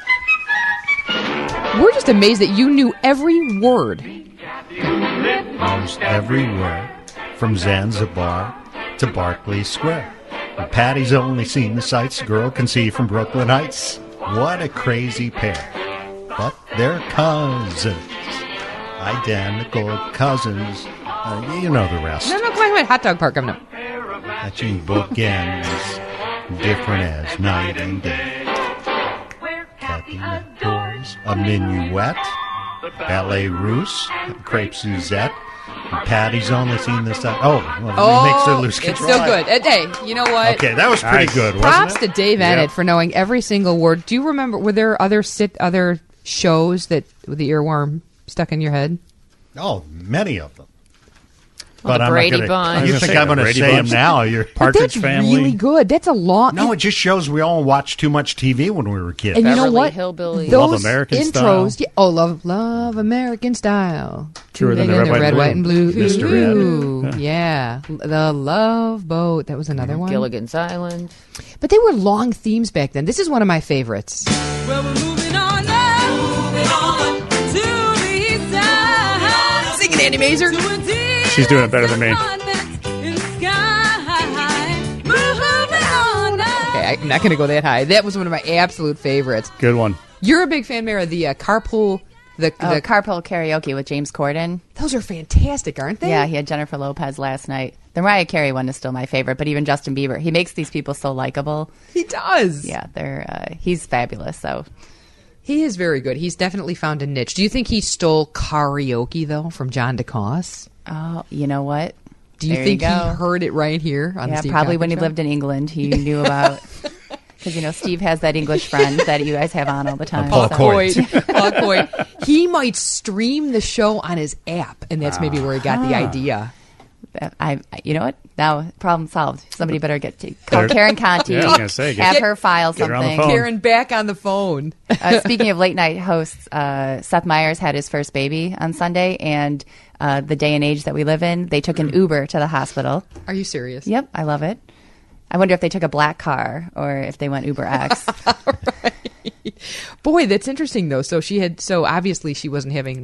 We're just amazed that you knew every word. Almost everywhere, from Zanzibar to Barclay Square. But Patty's only seen the sights a girl can see from Brooklyn Heights. What a crazy pair. But they're cousins. Identical cousins. You know the rest. No, come on. Hot Dog Park coming up. Matching bookends, different as night and day. Kathy adores a minuet, ballet russe, crepe Suzette. Patty's only seen this time. It makes her lose it's control. still good. Hey, you know what? Okay, that was pretty good, wasn't Props it? to Dave Ennett for knowing every single word. Do you remember, were there other shows that with the earworm stuck in your head? Oh, many of them. Well, the Brady not Bunch. gonna, you think I'm going to Brady say them Bunch. now? You're That's really good. That's a long... No, it just shows we all watched too much TV when we were kids. And you know Beverly what? Hillbillies. Those Love American intros, Style. Love American Style. Truer than Big the in Red, White, and Blue. Mr. Ooh, Red. yeah. The Love Boat. That was another one. Gilligan's Island. But they were long themes back then. This is one of my favorites. Well, we're moving on now. Moving on to the east side. Sing it, Andy Mazer. She's doing it better than me. Okay, I'm not going to go that high. That was one of my absolute favorites. Good one. You're a big fan, Mara. The carpool... The carpool karaoke with James Corden. Those are fantastic, aren't they? Yeah, he had Jennifer Lopez last night. The Mariah Carey one is still my favorite, but even Justin Bieber, he makes these people so likable. He does. Yeah, he's fabulous. So he is very good. He's definitely found a niche. Do you think he stole karaoke though from John DeCoste? Oh, you know what? Do you There think you he go. heard it right here on the Yeah, Steve probably Cochran when he Show? lived in England, he knew about. Because, Steve has that English friend that you guys have on all the time. Paul Coyd. Paul Coyd. He might stream the show on his app, and that's maybe where he got the idea. You know what? Now, problem solved. Somebody better call Karen Conti. Yeah, I was gonna say, have her file get her on the something. phone. Karen back on the phone. Speaking of late night hosts, Seth Meyers had his first baby on Sunday, and the day and age that we live in, they took an Uber to the hospital. Are you serious? Yep, I love it. I wonder if they took a black car or if they went Uber X. Boy, that's interesting though. So obviously she wasn't having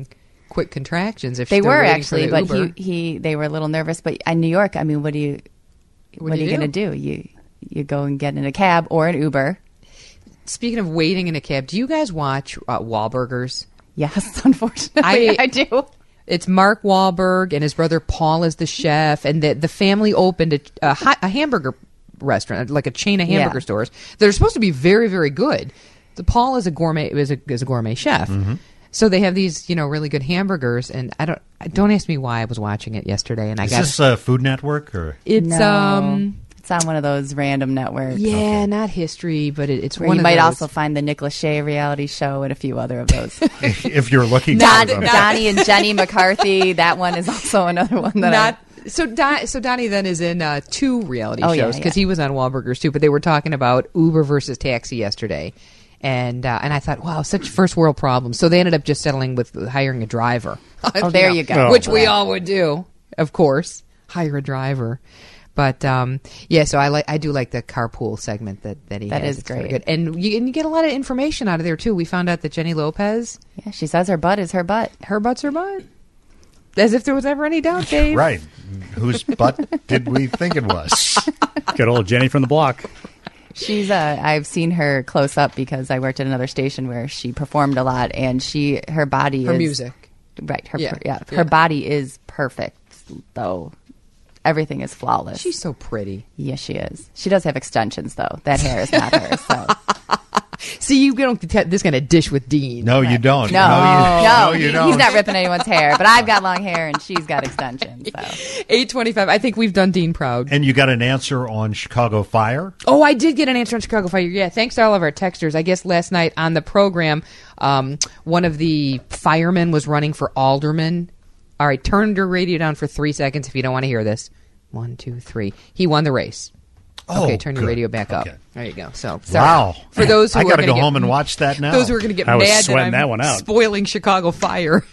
quick contractions. If They they're were waiting for actually, the but Uber. they were a little nervous. But in New York, I mean, what are you do you going to do? You go and get in a cab or an Uber. Speaking of waiting in a cab, do you guys watch Wahlburgers? Yes, unfortunately, I do. It's Mark Wahlberg and his brother Paul is the chef, and the family opened a hamburger restaurant, like a chain of hamburger stores. They're supposed to be very, very good. The Paul is a gourmet chef. Mm-hmm. So they have these, really good hamburgers, and don't ask me why I was watching it yesterday. And Is this Food Network or? It's it's on one of those random networks. Yeah, not History, but it's where one you of might those. also find the Nick Lachey reality show and a few other of those. If you're looking for them. Donnie and Jenny McCarthy. That one is also another one that So Donnie then is in 2 reality Oh, yeah, shows because he was on Wahlburgers too. But they were talking about Uber versus taxi yesterday, and I thought, wow, such first world problems. So they ended up just settling with hiring a driver. Oh, there you go. Which we all would do, of course, hire a driver. But so I do like the carpool segment that he has. That is It's very great. good. And you get a lot of information out of there too. We found out that Jenny Lopez, she says her butt is her butt. Her butt's her butt. As if there was ever any doubt, Dave. Right. Whose butt did we think it was? Good old Jenny from the block. She's I've seen her close up because I worked at another station where she performed a lot, and her body Her is music. Right. Her Yeah. her body is perfect though. Everything is flawless. She's so pretty. Yes, she is. She does have extensions though. That hair is not hers. So. See, you don't get this kind of dish with Dean. No, you don't. No, you don't. He's not ripping anyone's hair, but I've got long hair and she's got extensions. So. 8:25. I think we've done Dean proud. And you got an answer on Chicago Fire? Oh, I did get an answer on Chicago Fire. Yeah, thanks to all of our texters. I guess last night on the program, one of the firemen was running for alderman. All right, turn your radio down for 3 seconds if you don't want to hear this. 1, 2, 3. He won the race. Oh, okay, turn your good. radio back up. Okay. There you go. So, sorry. Wow. For those who I are got to gonna go get- home and watch that now. Those who are going to get I was mad sweating that I'm that one out. spoiling Chicago Fire.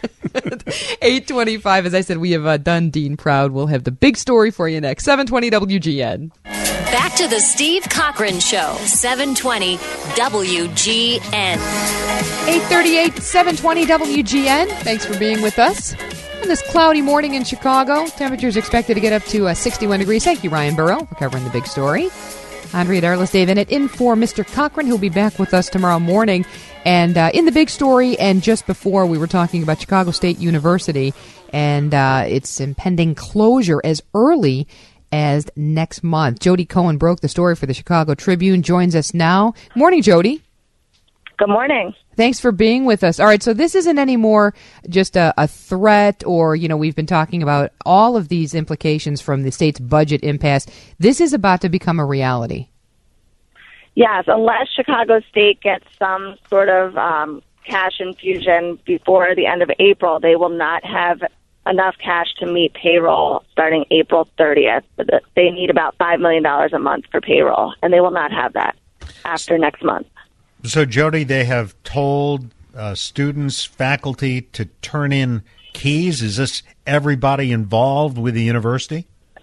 8:25. As I said, we have done Dean proud. We'll have the big story for you next. 720 WGN. Back to the Steve Cochran Show, 720 WGN. 8:38, 720 WGN. Thanks for being with us on this cloudy morning in Chicago. Temperatures expected to get up to 61 degrees. Thank you, Ryan Burrow, for covering the big story. Andrea Darlis, Dave Innit, in for Mr. Cochran, who'll be back with us tomorrow morning. And in the big story, and just before, we were talking about Chicago State University and its impending closure as early as next month. Jody Cohen broke the story for the Chicago Tribune, joins us now. Morning, Jody. Good morning. Thanks for being with us. All right, so this isn't anymore just a threat or, we've been talking about all of these implications from the state's budget impasse. This is about to become a reality. Yes, unless Chicago State gets some sort of cash infusion before the end of April, they will not have enough cash to meet payroll starting April 30th. They need about $5 million a month for payroll, and they will not have that after next month. So, Jody, they have told students, faculty to turn in keys. Is this everybody involved with the university?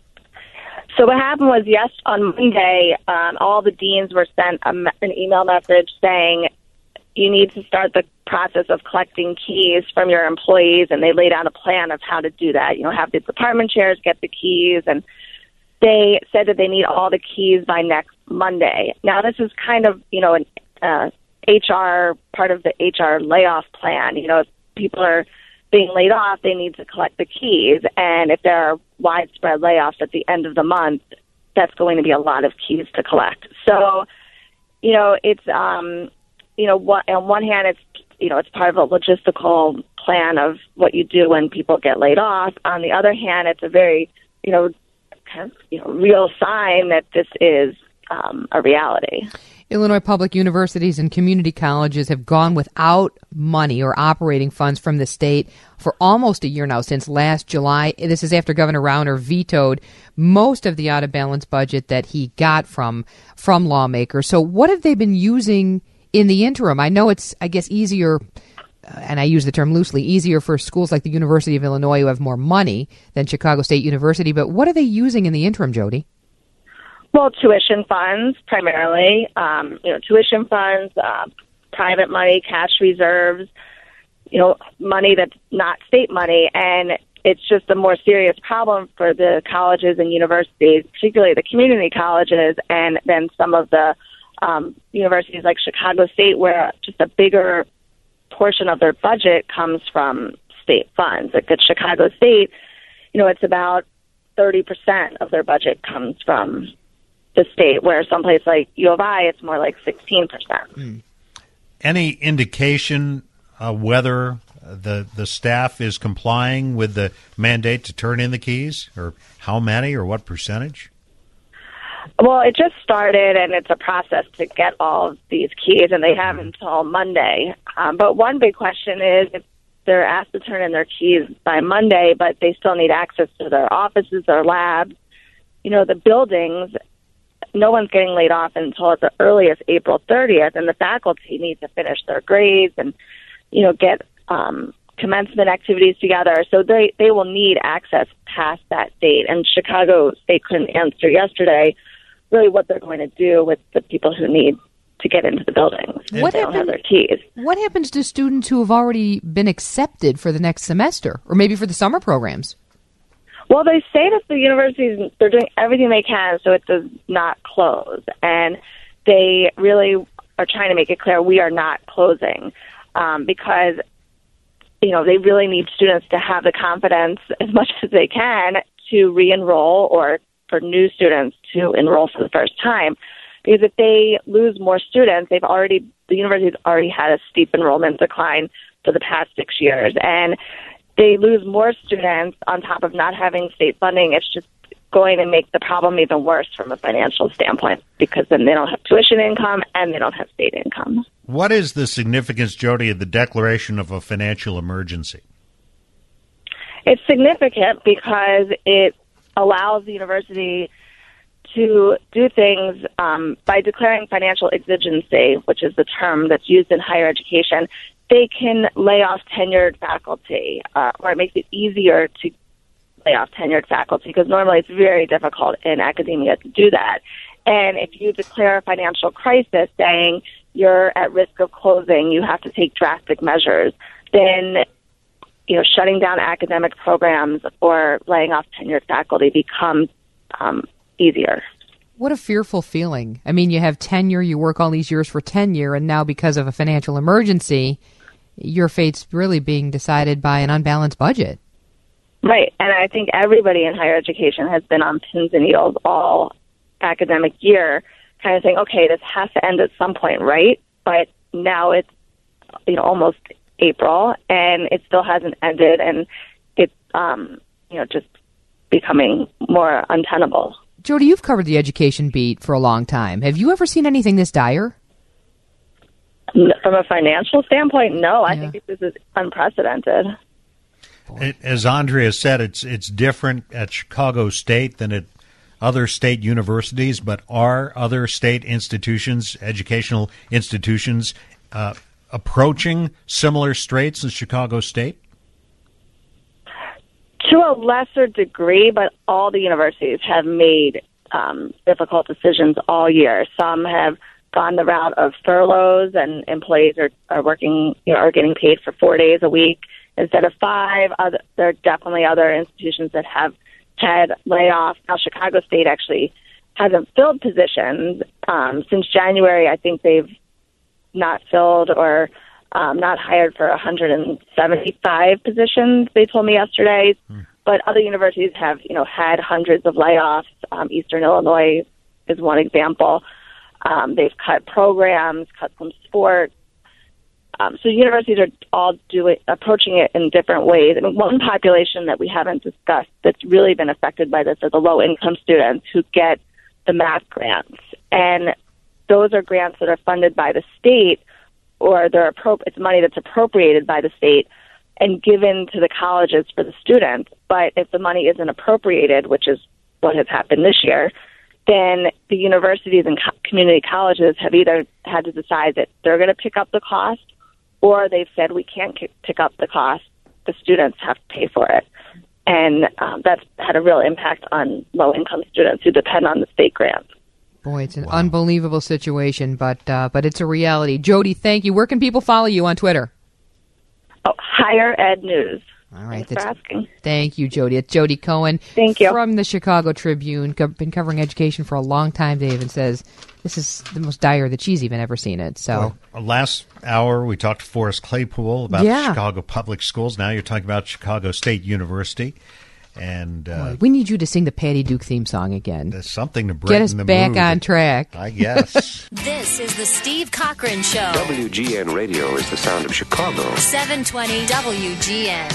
So what happened was, yes, on Monday, all the deans were sent an email message saying you need to start the process of collecting keys from your employees, and they laid out a plan of how to do that. Have the department chairs get the keys, and they said that they need all the keys by next Monday. Now, this is kind of, an HR, part of the HR layoff plan. If people are being laid off, they need to collect the keys. And if there are widespread layoffs at the end of the month, that's going to be a lot of keys to collect. So, it's, on one hand, it's part of a logistical plan of what you do when people get laid off. On the other hand, it's a very, real sign that this is a reality. Illinois public universities and community colleges have gone without money or operating funds from the state for almost a year now, since last July. This is after Governor Rauner vetoed most of the out-of-balance budget that he got from lawmakers. So what have they been using in the interim? I know it's, easier, and I use the term loosely, easier for schools like the University of Illinois who have more money than Chicago State University. But what are they using in the interim, Jody? Well, tuition funds primarily, tuition funds, private money, cash reserves. money that's not state money, and it's just a more serious problem for the colleges and universities, particularly the community colleges, and then some of the universities like Chicago State, where just a bigger portion of their budget comes from state funds. Like at Chicago State, it's about 30% of their budget comes from the state, where someplace like U of I, it's more like 16%. Any indication whether the staff is complying with the mandate to turn in the keys, or how many, or what percentage? Well, it just started, and it's a process to get all of these keys, and they have until Monday. But one big question is if they're asked to turn in their keys by Monday, but they still need access to their offices, their labs, the buildings, no one's getting laid off until at the earliest April 30th, and the faculty need to finish their grades and, get commencement activities together. So they will need access past that date. And Chicago State couldn't answer yesterday really what they're going to do with the people who need to get into the buildings. They don't have their keys. What happens to students who have already been accepted for the next semester, or maybe for the summer programs? Well, they say that the universities, they're doing everything they can so it does not close. And they really are trying to make it clear we are not closing because, they really need students to have the confidence as much as they can to re-enroll, or for new students to enroll for the first time. Because if they lose more students, the university's already had a steep enrollment decline for the past 6 years. And they lose more students on top of not having state funding. It's just going to make the problem even worse from a financial standpoint, because then they don't have tuition income and they don't have state income. What is the significance, Jody, of the declaration of a financial emergency? It's significant because it allows the university to do things by declaring financial exigency, which is the term that's used in higher education. They can lay off tenured faculty, or it makes it easier to lay off tenured faculty, because normally it's very difficult in academia to do that. And if you declare a financial crisis saying you're at risk of closing, you have to take drastic measures, then shutting down academic programs or laying off tenured faculty becomes easier. What a fearful feeling. I mean, you have tenure, you work all these years for tenure, and now because of a financial emergency, your fate's really being decided by an unbalanced budget. Right, and I think everybody in higher education has been on pins and needles all academic year, kind of saying, okay, this has to end at some point, right? But now it's almost April, and it still hasn't ended, and it's just becoming more untenable. Jody, you've covered the education beat for a long time. Have you ever seen anything this dire? From a financial standpoint, no. I think this is unprecedented. As Andrea said, it's different at Chicago State than at other state universities, but are other state institutions, educational institutions, approaching similar straits as Chicago State? To a lesser degree, but all the universities have made difficult decisions all year. Some have gone the route of furloughs, and employees are working, are getting paid for 4 days a week instead of 5. There are definitely other institutions that have had layoffs. Now, Chicago State actually hasn't filled positions since January. I think they've not filled or not hired for 175 positions, they told me yesterday. But other universities have, had hundreds of layoffs. Eastern Illinois is one example. They've cut programs, cut some sports. So universities are all approaching it in different ways. I mean, one population that we haven't discussed that's really been affected by this are the low-income students who get the math grants. And those are grants that are funded by the state, or it's money that's appropriated by the state and given to the colleges for the students. But if the money isn't appropriated, which is what has happened this year, then the universities and community colleges have either had to decide that they're going to pick up the cost, or they've said we can't pick up the cost. The students have to pay for it. And that's had a real impact on low-income students who depend on the state grants. Boy, it's an unbelievable situation, but it's a reality. Jody, thank you. Where can people follow you on Twitter? Oh, Higher Ed News. All right. Thanks for asking. Thank you, Jody. It's Jody Cohen. Thank you. From the Chicago Tribune. Been covering education for a long time, Dave, and says this is the most dire that she's even ever seen it. So last hour, we talked to Forrest Claypool about the Chicago Public Schools. Now you're talking about Chicago State University. And we need you to sing the Patty Duke theme song again. There's something to brighten Get us the back mood. on track. I guess. This is the Steve Cochran Show. WGN Radio is the sound of Chicago. 720 WGN.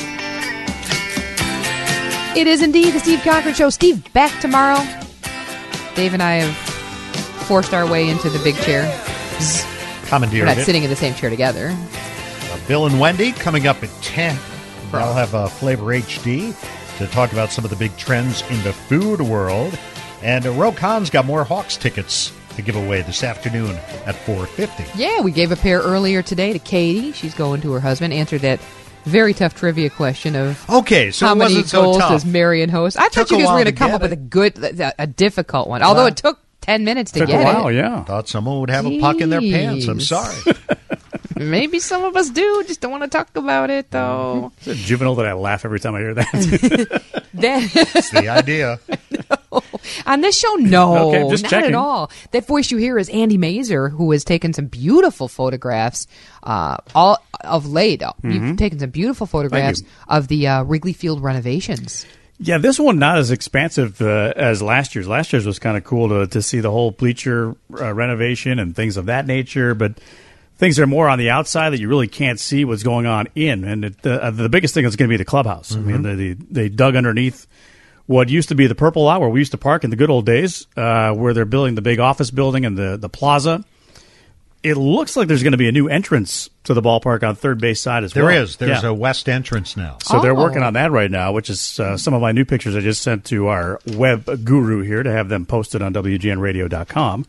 It is indeed the Steve Cochran Show. Steve, back tomorrow. Dave and I have forced our way into the big chair. Commandeered We're not it. sitting in the same chair together. Bill and Wendy coming up at 10. I'll have Flavor HD to talk about some of the big trends in the food world. And Ro Khan's got more Hawks tickets to give away this afternoon at 4:50. Yeah, we gave a pair earlier today to Katie. She's going to her husband. Answered that very tough trivia question of Okay, so how it many wasn't so goals tough. does Marion host? I thought Took you a guys were while going to to come get up with it. a difficult one. Although it took 10 minutes to Took get a while, it. yeah. Thought someone would have a puck in their pants. I'm Jeez. sorry. Maybe some of us do. Just don't want to talk about it, though. Is it juvenile that I laugh every time I hear that? It's the idea. On this show, no, Okay, just not checking. at all. That voice you hear is Andy Mazer, who has taken some beautiful photographs all of late. You've taken some beautiful photographs of the Wrigley Field renovations. Yeah, this one not as expansive as last year's. Last year's was kind of cool to see the whole bleacher renovation and things of that nature, but things are more on the outside that you really can't see what's going on in. And the biggest thing is going to be the clubhouse. I mean, they dug underneath what used to be the Purple Lot, where we used to park in the good old days, where they're building the big office building and the plaza. It looks like there's going to be a new entrance to the ballpark on third base side as well. There is. There's Yeah. a west entrance now. So they're working on that right now, which is some of my new pictures I just sent to our web guru here to have them posted on WGNradio.com.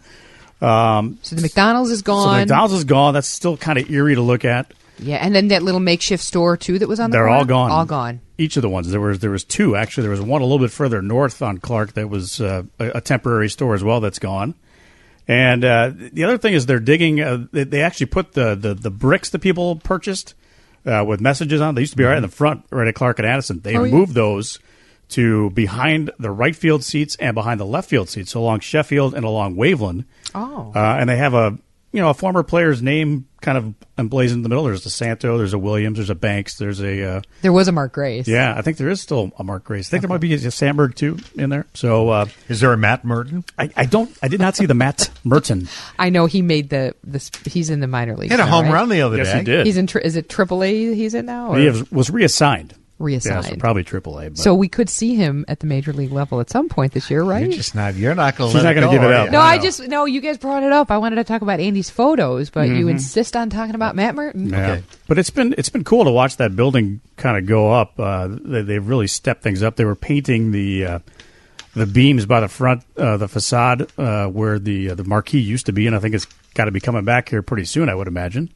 So the McDonald's is So gone. the McDonald's is gone. That's still kind of eerie to look at. Yeah, and then that little makeshift store, too, that was on the They're corner? all gone. All gone. Each of the ones. There was two, actually. There was one a little bit further north on Clark that was a temporary store as well that's gone. And the other thing is they're digging. They actually put the bricks that people purchased with messages on. They used to be right in the front, right at Clark and Addison. They moved those to behind the right field seats and behind the left field seats, so along Sheffield and along Waveland. Oh. And they have a former player's name kind of emblazoned in the middle. There's a Santo, there's a Williams, there's a Banks, there's a There was a Mark Grace. yeah. I think there is still a Mark Grace. I think there might be a Sandberg too in there. So is there a Matt Merton? I did not see the Matt Merton. I know he made he's in the minor leagues. Hit a now, home right? run the other Yes, day. he did. He's in. Is it AAA? He's in now. Or? He was reassigned. Reassigned. Yeah, so probably AAA. But. So we could see him at the major league level at some point this year, right? You're not going to She's let not it gonna go, give it are up. you? No, you guys brought it up. I wanted to talk about Andy's photos, but you insist on talking about Matt Merton. Yeah. Okay. But it's been cool to watch that building kind of go up. They've really stepped things up. They were painting the beams by the front, the facade where the marquee used to be, and I think it's got to be coming back here pretty soon. I would imagine.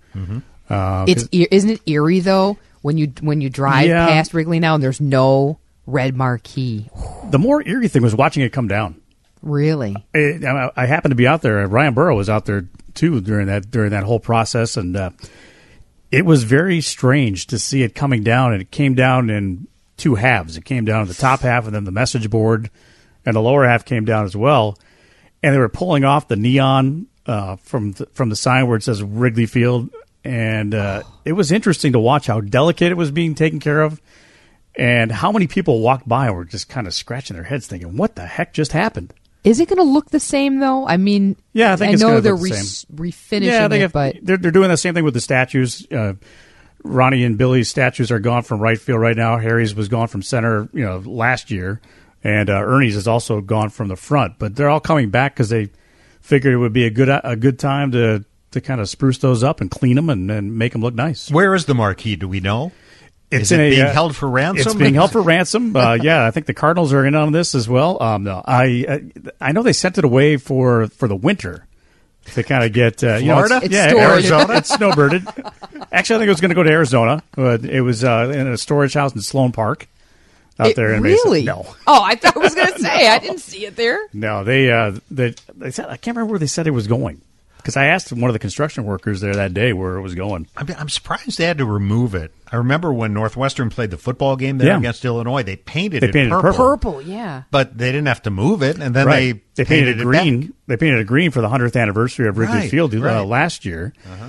Isn't it eerie though when you drive Yeah. past Wrigley now and there's no red marquee? The more eerie thing was watching it come down. Really? I happened to be out there. Ryan Burrow was out there too during that whole process, and it was very strange to see it coming down. And it came down in two halves. It came down to the top half, and then the message board, and the lower half came down as well. And they were pulling off the neon from the sign where it says Wrigley Field, and it was interesting to watch how delicate it was being taken care of. And how many people walked by and were just kind of scratching their heads thinking, what the heck just happened? Is it going to look the same though? I mean, Yeah, I think it's know gonna they're look the same. refinishing Yeah, it, but they're doing the same thing with the statues. Ronnie and Billy's statues are gone from right field right now. Harry's was gone from center, last year, and Ernie's is also gone from the front. But they're all coming back because they figured it would be a good time to kind of spruce those up and clean them and make them look nice. Where is the marquee? Do we know? It's Is it in being held for ransom? It's being held for ransom. Yeah, I think the Cardinals are in on this as well. No, I know they sent it away for the winter to kind of get Florida? It's Arizona. It's snowbirded. Actually, I think it was going to go to Arizona. But it was in a storage house in Sloan Park out there in Mesa. really? No, Oh, I thought I was going to say I didn't see it there. no. They said I can't remember where they said it was going. Because I asked one of the construction workers there that day where it was going. I'm surprised they had to remove it. I remember when Northwestern played the football game there against Illinois, they painted it purple. Purple, yeah. But they didn't have to move it, and then Right. they painted it green. back. They painted it green for the 100th anniversary of Wrigley Right, Field right. last year.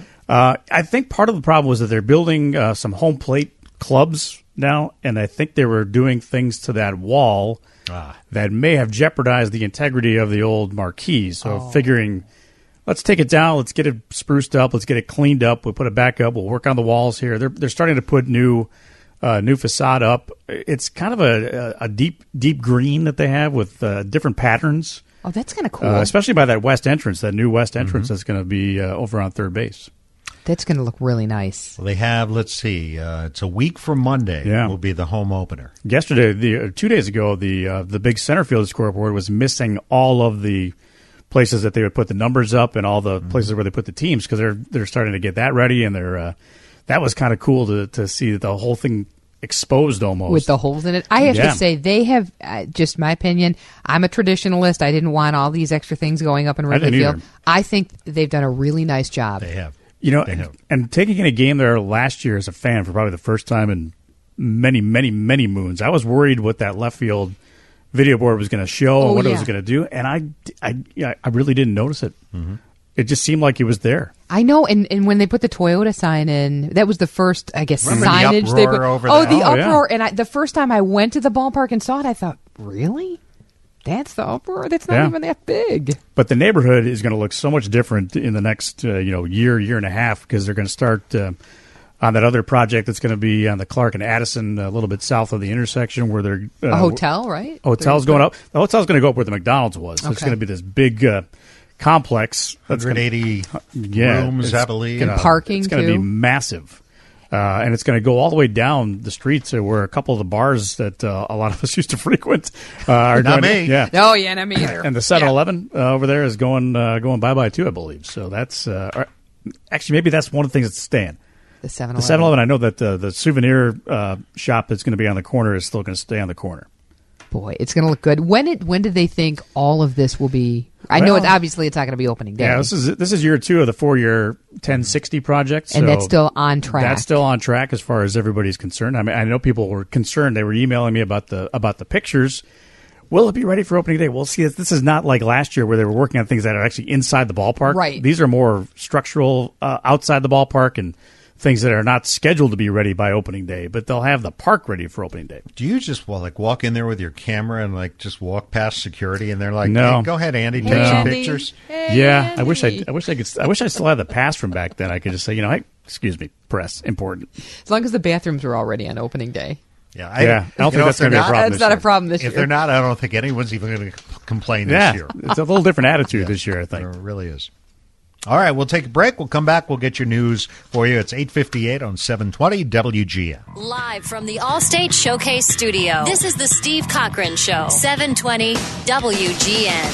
I think part of the problem was that they're building some home plate clubs now, and I think they were doing things to that wall that may have jeopardized the integrity of the old marquee. So figuring, let's take it down, let's get it spruced up, let's get it cleaned up, we'll put it back up, we'll work on the walls here. They're starting to put new facade up. It's kind of a deep green that they have with different patterns. Oh, that's kind of cool. Especially by that west entrance, that new west entrance that's going to be over on third base. That's going to look really nice. Well, they have, let's see, it's a week from Monday will be the home opener. Yesterday, 2 days ago, the big center field scoreboard was missing all of the places that they would put the numbers up and all the places where they put the teams because they're starting to get that ready, and that was kind of cool to see the whole thing exposed almost. With the holes in it. I have to say, they have, just my opinion, I'm a traditionalist. I didn't want all these extra things going up in Wrigley Field. I think they've done a really nice job. They have. You know, and taking in a game there last year as a fan for probably the first time in many, many, many moons, I was worried what that left field video board was going to show and what it was going to do, and I really didn't notice it. It just seemed like it was there. I know, and when they put the Toyota sign in, that was the first, I guess, Remember signage the they uproar put. over Oh, that? the Oh, uproar! And the first time I went to the ballpark and saw it, I thought, really? That's the uproar? That's not even that big. But the neighborhood is going to look so much different in the next year and a half because they're going to start on that other project that's going to be on the Clark and Addison, a little bit south of the intersection where they're a hotel, right? Hotel's going up. The hotel's going to go up where the McDonald's was. So it's going to be this big complex. 180 rooms, I believe. And parking, It's going to be massive. And it's going to go all the way down the streets where a couple of the bars that a lot of us used to frequent are Not going. me. Yeah. Oh, yeah, not me either. And the 7-Eleven over there is going bye-bye too, I believe. So that's actually maybe that's one of the things that's staying. The 7-Eleven. The 7-Eleven, I know that the souvenir shop that's going to be on the corner is still going to stay on the corner. Boy, it's going to look good. When do they think all of this will be? I know it's not going to be opening day. Yeah, this is year 2 of the 4-year 1060 project, and so that's still on track. That's still on track as far as everybody's concerned. I mean, I know people were concerned. They were emailing me about the pictures. Will it be ready for opening day? Well, see, this is not like last year where they were working on things that are actually inside the ballpark. Right. These are more structural outside the ballpark and things that are not scheduled to be ready by opening day, but they'll have the park ready for opening day. Do you just walk in there with your camera and just walk past security and they're like, no. Hey, go ahead, Andy, Hey, take some Andy. pictures? Yeah, I wish I still had the pass from back then. I could just say, hey, excuse me, press, important. As long as the bathrooms are already on opening day. Yeah, I don't think that's going to be a problem. That's not a problem this year. If they're not, I don't think anyone's even going to complain Yeah, this year. it's a little different attitude this year, I think. It really is. All right, we'll take a break. We'll come back. We'll get your news for you. It's 8:58 on 720 WGN. Live from the Allstate Showcase Studio, this is the Steve Cochran Show, 720 WGN.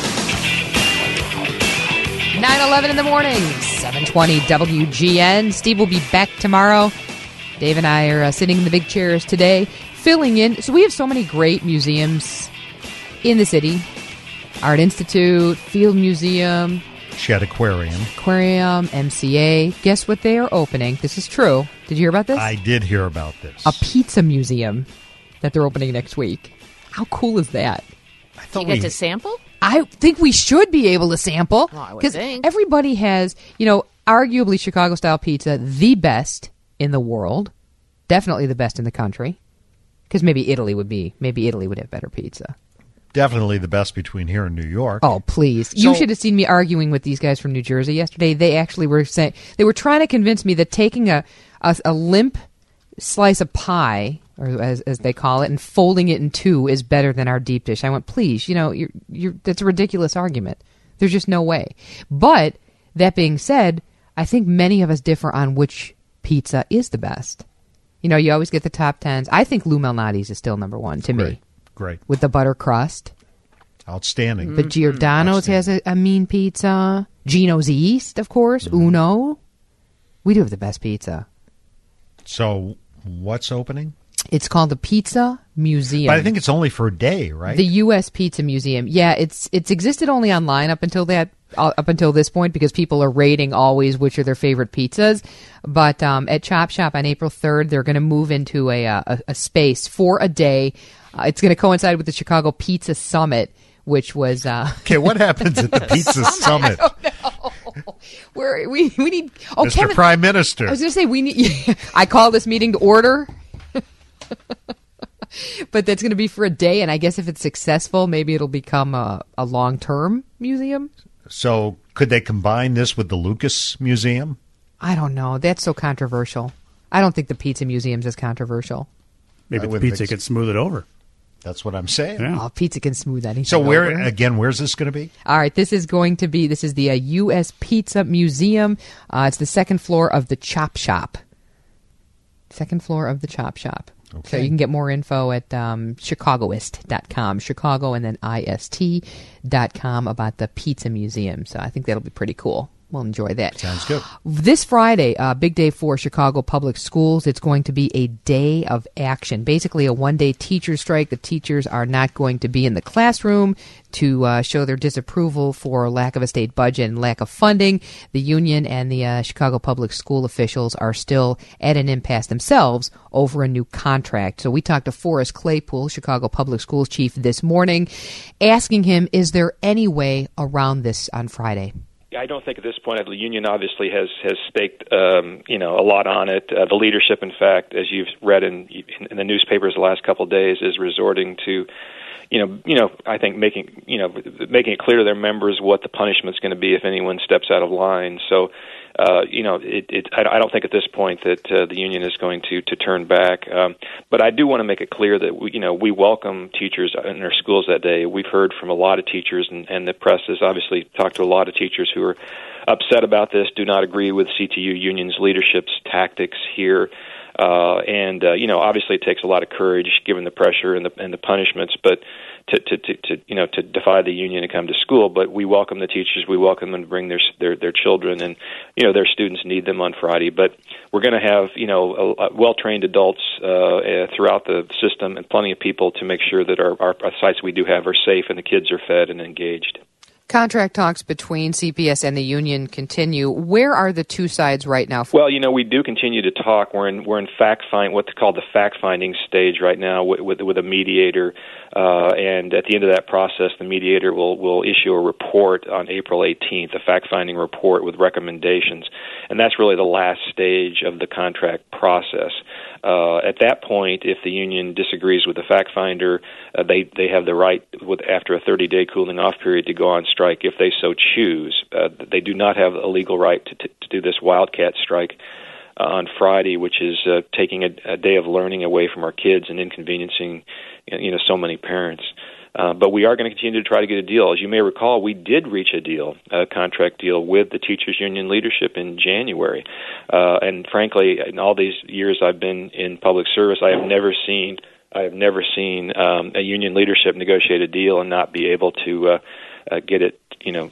9:11 in the morning, 720 WGN. Steve will be back tomorrow. Dave and I are sitting in the big chairs today, filling in. So we have so many great museums in the city. Art Institute, Field Museum, Shed Aquarium, MCA. Guess what they are opening? This is true. Did you hear about this? I did hear about this. A pizza museum that they're opening next week. How cool is that? Do you get to sample? I think we should be able to sample. Well, I would because think. everybody has, arguably Chicago-style pizza, the best in the world. Definitely the best in the country. Because maybe Italy would have better pizza. Definitely the best between here and New York. Oh, please. You should have seen me arguing with these guys from New Jersey yesterday. They actually were saying, they were trying to convince me that taking a limp slice of pie, or as they call it, and folding it in two is better than our deep dish. I went, please, that's a ridiculous argument. There's just no way. But that being said, I think many of us differ on which pizza is the best. You always get the top tens. I think Lou Malnati's is still number one to me. Great. With the butter crust. Outstanding. The Giordano's has a mean pizza. Gino's East, of course. Uno. We do have the best pizza. So what's opening? It's called the Pizza Museum. But I think it's only for a day, right? The U.S. Pizza Museum. Yeah, it's existed only online up until that up until this point because people are rating always which are their favorite pizzas. But at Chop Shop on April 3rd, they're going to move into a space for a day. It's going to coincide with the Chicago Pizza Summit, which was... Okay, what happens at the Pizza Summit? I don't know. We need... Oh, Mr. Kevin, Prime Minister. I was going to say, we need... I call this meeting to order. But that's going to be for a day, and I guess if it's successful, maybe it'll become a long-term museum. So could they combine this with the Lucas Museum? I don't know. That's so controversial. I don't think the Pizza Museum's as controversial. Maybe the pizza could smooth it over. That's what I'm saying. Yeah. Oh, pizza can smooth anything So over. where's this going to be? All right, this is the U.S. Pizza Museum. It's the second floor of the Chop Shop. Second floor of the Chop Shop. Okay. So you can get more info at chicagoist.com, Chicago and then ist.com about the Pizza Museum. So I think that'll be pretty cool. We'll enjoy that. Sounds good. This Friday, big day for Chicago Public Schools. It's going to be a day of action, basically a one-day teacher strike. The teachers are not going to be in the classroom to show their disapproval for lack of a state budget and lack of funding. The union and the Chicago Public School officials are still at an impasse themselves over a new contract. So we talked to Forrest Claypool, Chicago Public Schools chief, this morning, asking him, is there any way around this on Friday? I don't think at this point the union obviously has staked a lot on it. The leadership, in fact, as you've read in the newspapers the last couple of days, is resorting to I think making it clear to their members what the punishment's going to be if anyone steps out of line. So I don't think at this point that the union is going to turn back. But I do want to make it clear that we welcome teachers in our schools that day. We've heard from a lot of teachers, and the press has obviously talked to a lot of teachers who are upset about this, do not agree with CTU union's leadership's tactics here. Obviously it takes a lot of courage given the pressure and the punishments, but to defy the union and come to school. But we welcome the teachers. We welcome them to bring their children, and their students need them on Friday. But we're going to have well-trained adults throughout the system and plenty of people to make sure that our sites we do have are safe and the kids are fed and engaged. Contract talks between CPS and the union continue. Where are the two sides right now? Well, we do continue to talk. We're in what's called the fact-finding stage right now with a mediator, and at the end of that process, the mediator will issue a report on April 18th, a fact-finding report with recommendations, and that's really the last stage of the contract process. At that point, if the union disagrees with the fact finder, they have the right, after a 30-day cooling-off period, to go on strike if they so choose. They do not have a legal right to do this wildcat strike on Friday, which is taking a day of learning away from our kids and inconveniencing so many parents. But we are going to continue to try to get a deal. As you may recall, we did reach a contract deal with the teachers' union leadership in January. And frankly, in all these years I've been in public service, I have never seen a union leadership negotiate a deal and not be able to get it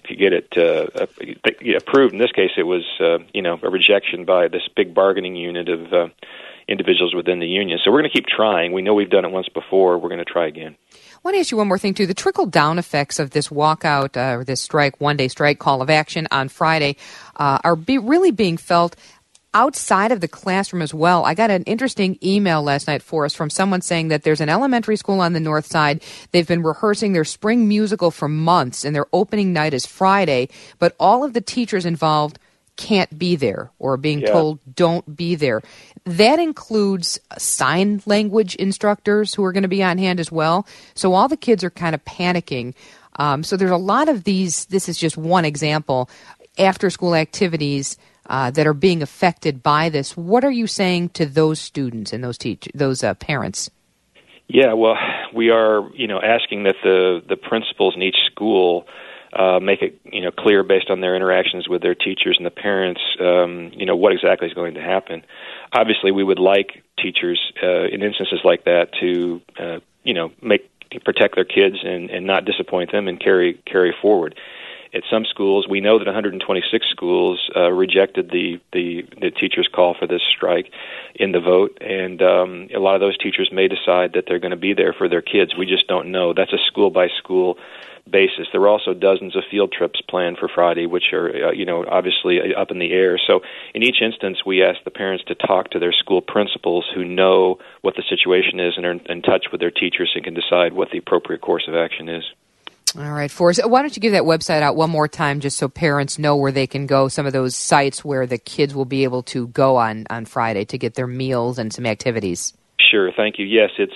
approved. In this case, it was a rejection by this big bargaining unit of individuals within the union. So we're going to keep trying. We know we've done it once before. We're going to try again. I want to ask you one more thing, too. The trickle-down effects of this walkout, or this strike, one-day strike, call of action on Friday, are really being felt outside of the classroom as well. I got an interesting email last night for us from someone saying that there's an elementary school on the north side. They've been rehearsing their spring musical for months, and their opening night is Friday, but all of the teachers involved can't be there or are being told don't be there. That includes sign language instructors who are going to be on hand as well. So all the kids are kind of panicking. So there's a lot of these, this is just one example, after-school activities that are being affected by this. What are you saying to those students and those parents? Yeah, well, we are, asking that the principals in each school make it, clear based on their interactions with their teachers and the parents, what exactly is going to happen. Obviously, we would like teachers in instances like that to, protect their kids and not disappoint them and carry forward. At some schools, we know that 126 schools rejected the teachers' call for this strike in the vote, and a lot of those teachers may decide that they're going to be there for their kids. We just don't know. That's a school-by-school basis. There were also dozens of field trips planned for Friday, which are, obviously up in the air. So in each instance, we ask the parents to talk to their school principals who know what the situation is and are in touch with their teachers and can decide what the appropriate course of action is. All right, Forrest, why don't you give that website out one more time just so parents know where they can go, some of those sites where the kids will be able to go on Friday to get their meals and some activities. Sure, thank you. Yes, it's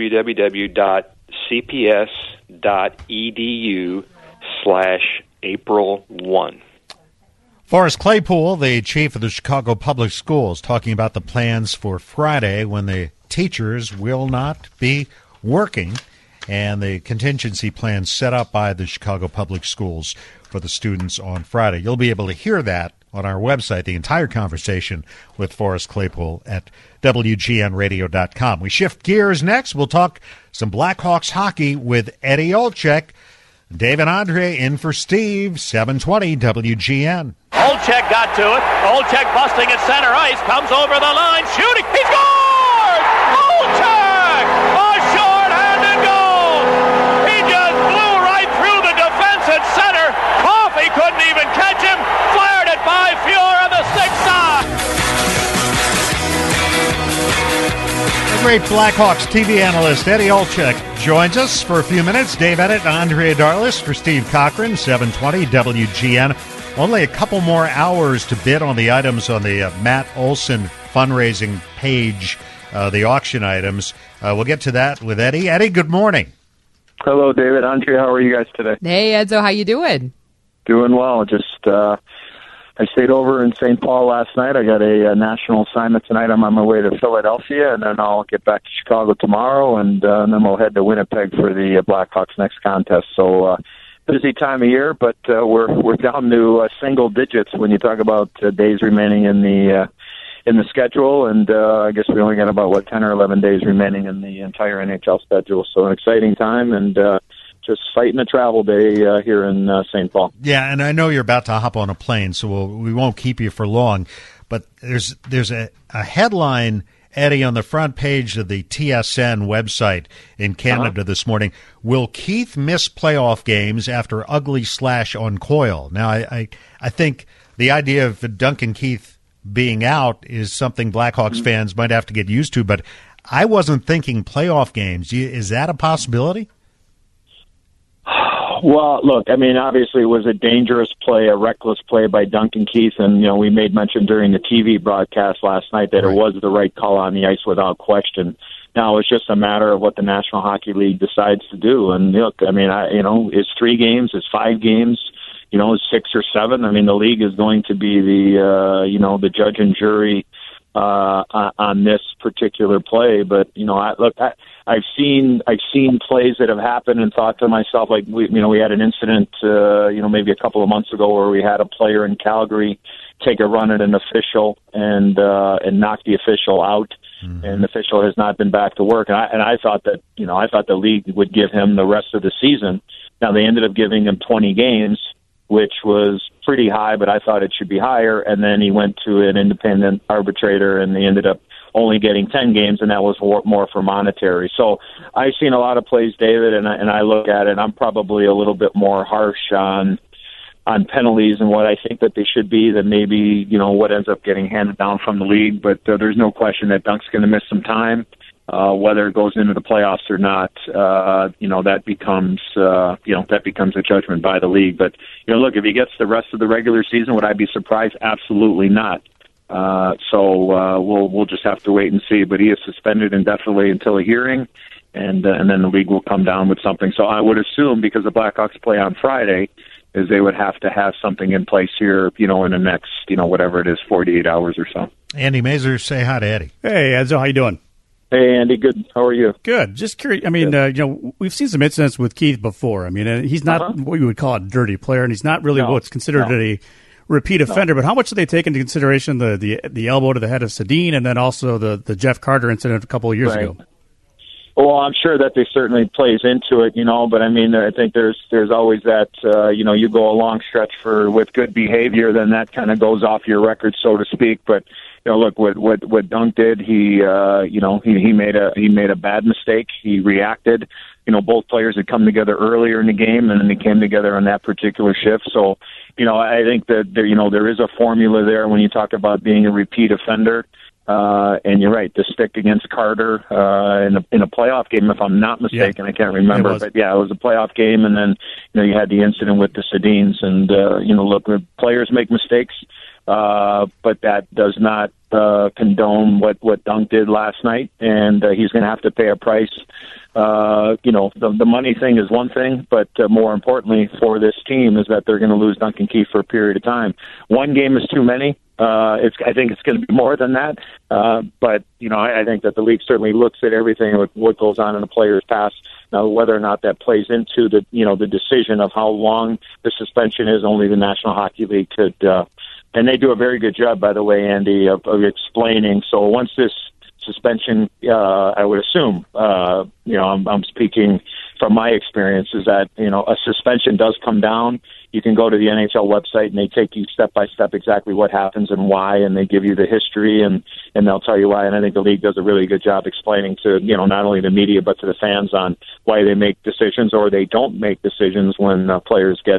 www.cps.edu/April1. Forrest Claypool, the chief of the Chicago Public Schools, talking about the plans for Friday when the teachers will not be working and the contingency plans set up by the Chicago Public Schools for the students on Friday. You'll be able to hear that on our website, the entire conversation with Forrest Claypool at WGNradio.com. We shift gears next. We'll talk some Blackhawks hockey with Eddie Olczyk. Dave and Andre in for Steve, 720 WGN. Olczyk got to it. Olczyk busting at center ice, comes over the line, shooting. He scores! Olczyk! A short-handed goal! He just blew right through the defense at center. Coffey couldn't even catch him. Fired it by Fiora, the 6-side. The great Blackhawks TV analyst Eddie Olczyk joins us for a few minutes. Dave Edit and Andrea Darlis for Steve Cochran, 720 WGN. Only a couple more hours to bid on the items on the Matt Olson fundraising page, the auction items. We'll get to that with Eddie. Eddie, good morning. Hello, David. Andrea, how are you guys today? Hey, Edzo, how you doing? Doing well. Just I stayed over in St. Paul last night. I got a national assignment tonight. I'm on my way to Philadelphia, and then I'll get back to Chicago tomorrow, and then we'll head to Winnipeg for the Blackhawks next contest. So busy time of year, but we're down to single digits when you talk about days remaining in the schedule, and I guess we only got about 10 or 11 days remaining in the entire NHL schedule. So an exciting time, and just fighting a travel day here in St. Paul. Yeah, and I know you're about to hop on a plane, so we won't keep you for long. But there's a headline, Eddie, on the front page of the TSN website in Canada this morning. Will Keith miss playoff games after ugly slash on Coyle? Now, I think the idea of Duncan Keith being out is something Blackhawks fans might have to get used to, but I wasn't thinking playoff games. Is that a possibility? Well, look, I mean, obviously it was a dangerous play, a reckless play by Duncan Keith, and, we made mention during the TV broadcast last night that it was the right call on the ice without question. Now, it's just a matter of what the National Hockey League decides to do. And, look, I mean, it's 3 games, it's 5 games, it's 6 or 7. I mean, the league is going to be the judge and jury on this particular play. But, I've seen plays that have happened and thought to myself, like, we had an incident, maybe a couple of months ago where we had a player in Calgary take a run at an official and knock the official out. Mm-hmm. And the official has not been back to work. And I thought that, I thought the league would give him the rest of the season. Now they ended up giving him 20 games, which was pretty high, but I thought it should be higher. And then he went to an independent arbitrator, and they ended up only getting 10 games, and that was more for monetary. So I've seen a lot of plays, David, and I look at it. I'm probably a little bit more harsh on penalties and what I think that they should be than maybe, what ends up getting handed down from the league. But there's no question that Dunk's going to miss some time. Whether it goes into the playoffs or not, that becomes a judgment by the league. But, look, if he gets the rest of the regular season, would I be surprised? Absolutely not. So we'll just have to wait and see. But he is suspended indefinitely until a hearing, and then the league will come down with something. So I would assume, because the Blackhawks play on Friday, is they would have to have something in place here, in the next, whatever it is, 48 hours or so. Andy Mazur, say hi to Eddie. Hey, Edzo, how you doing? Hey, Andy, good. How are you? Good. Just curious. I mean, we've seen some incidents with Keith before. I mean, he's not what you would call a dirty player, and he's not really what's considered a repeat offender. But how much do they take into consideration the elbow to the head of Sedin, and then also the Jeff Carter incident a couple of years ago? Well, I'm sure that they certainly plays into it, but I mean, I think there's always that, you go a long stretch with good behavior, then that kind of goes off your record, so to speak. But, look, what Dunk did, he made a bad mistake. He reacted. Both players had come together earlier in the game, and then they came together on that particular shift. So, I think that there is a formula there when you talk about being a repeat offender. And you're right, the stick against Carter in a playoff game, if I'm not mistaken. I can't remember, but yeah, it was a playoff game. And then you had the incident with the Sedins, and look, players make mistakes, but that does not condone what Dunk did last night, and he's going to have to pay a price. The money thing is one thing, but more importantly for this team is that they're going to lose Duncan Keith for a period of time. One game is too many. I think it's going to be more than that. But I think that the league certainly looks at everything with what goes on in a player's past. Now, whether or not that plays into the decision of how long the suspension is, only the National Hockey League could. And they do a very good job, by the way, Andy, of explaining. So once this suspension, I would assume, I'm speaking from my experience, is that, a suspension does come down. You can go to the NHL website and they take you step by step exactly what happens and why, and they give you the history and they'll tell you why. And I think the league does a really good job explaining to, not only the media, but to the fans on why they make decisions or they don't make decisions when players get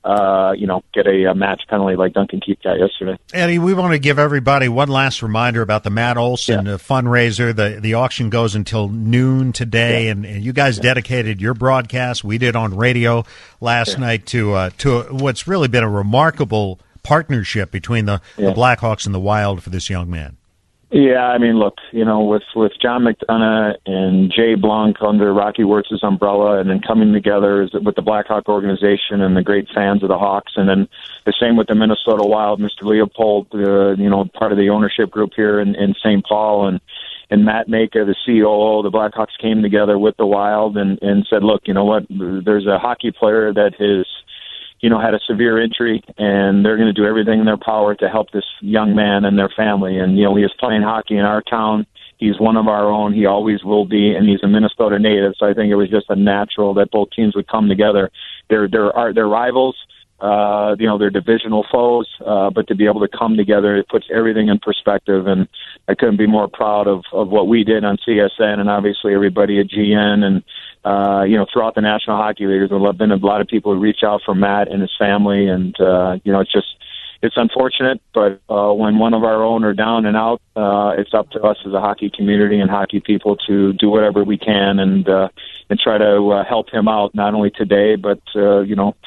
a match penalty like Duncan Keith got yesterday. Eddie, we want to give everybody one last reminder about the Matt Olson fundraiser. The auction goes until noon today, and you guys dedicated your broadcast. We did on radio last night to what's really been a remarkable partnership between the Blackhawks and the Wild for this young man. Yeah, I mean, look, with John McDonough and Jay Blanc under Rocky Wirtz's umbrella, and then coming together with the Blackhawk organization and the great fans of the Hawks, and then the same with the Minnesota Wild, Mr. Leopold, part of the ownership group here in St. Paul, and Matt Maka, the COO, the Blackhawks came together with the Wild and said, look, you know what, there's a hockey player that has had a severe injury, and they're going to do everything in their power to help this young man and their family. And, he is playing hockey in our town. He's one of our own. He always will be, and he's a Minnesota native. So I think it was just a natural that both teams would come together. They're rivals, they're divisional foes, but to be able to come together, it puts everything in perspective. And I couldn't be more proud of what we did on CSN, and obviously everybody at GN, and throughout the National Hockey League. There's been a lot of people who reach out for Matt and his family, and it's unfortunate, but when one of our own are down and out, it's up to us as a hockey community and hockey people to do whatever we can and try to help him out, not only today, but for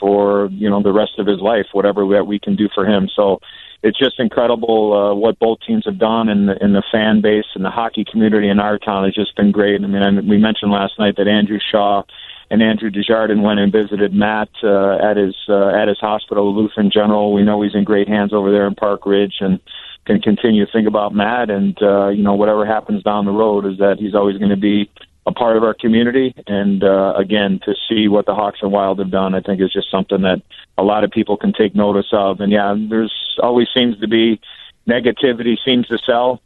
the rest of his life, whatever that we can do for him. So it's just incredible what both teams have done, and the fan base and the hockey community in our town has just been great. I mean, we mentioned last night that Andrew Shaw and Andrew Desjardins went and visited Matt at his hospital, Lutheran General. We know he's in great hands over there in Park Ridge, and can continue to think about Matt. And whatever happens down the road is that he's always going to be a part of our community. And again, to see what the Hawks and Wild have done, I think is just something that a lot of people can take notice of. And yeah, there's always seems to be negativity seems to sell,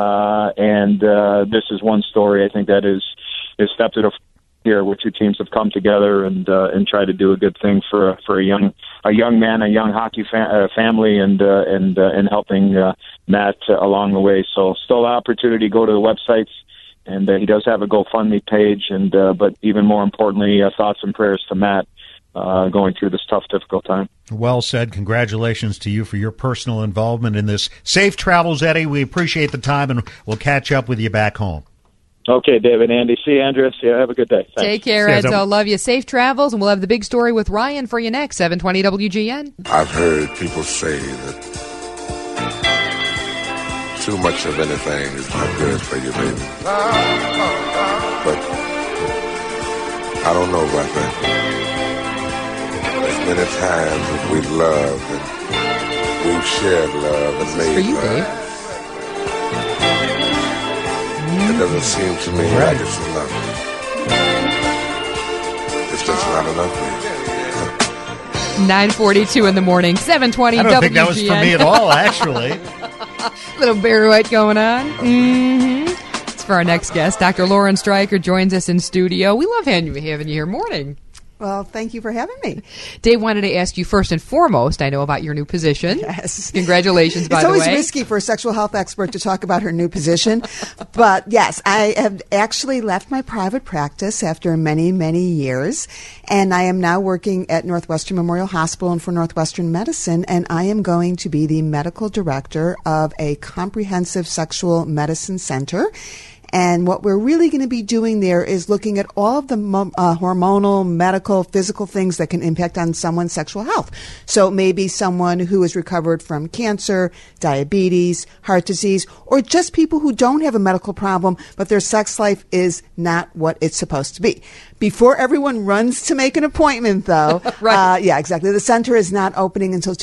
and this is one story I think that is stepped to the here, where two teams have come together and try to do a good thing for a young man, a young hockey family, and helping Matt along the way. So still an opportunity. Go to the websites, and he does have a GoFundMe page, and but even more importantly, thoughts and prayers to Matt going through this tough, difficult time. Well said. Congratulations to you for your personal involvement in this. Safe travels, Eddie. We appreciate the time, and we'll catch up with you back home. Okay, David, Andy. See you, Andrea. See you. Have a good day. Thanks. Take care, Edzo. Love you. Safe travels, and we'll have the big story with Ryan for you next, 720 WGN. I've heard people say that too much of anything is not good for you, baby. But I don't know about that. There's many times that we've loved and we've shared love and made for you, love. Dave. It doesn't seem to me like it's enough. It's just not enough. 9:42 in the morning, 720 WGN. I don't think that was for me at all, actually. Little Barry White going on. Mm-hmm. It's for our next guest. Dr. Lauren Stryker joins us in studio. We love having you here. Morning. Well, thank you for having me. Dave wanted to ask you first and foremost, I know about your new position. Yes. Congratulations, by the way. It's always risky for a sexual health expert to talk about her new position. But yes, I have actually left my private practice after many, many years. And I am now working at Northwestern Memorial Hospital and for Northwestern Medicine. And I am going to be the medical director of a comprehensive sexual medicine center. And what we're really going to be doing there is looking at all of the hormonal, medical, physical things that can impact on someone's sexual health. So maybe someone who has recovered from cancer, diabetes, heart disease, or just people who don't have a medical problem, but their sex life is not what it's supposed to be. Before everyone runs to make an appointment, though, Right. Yeah, exactly. The center is not opening until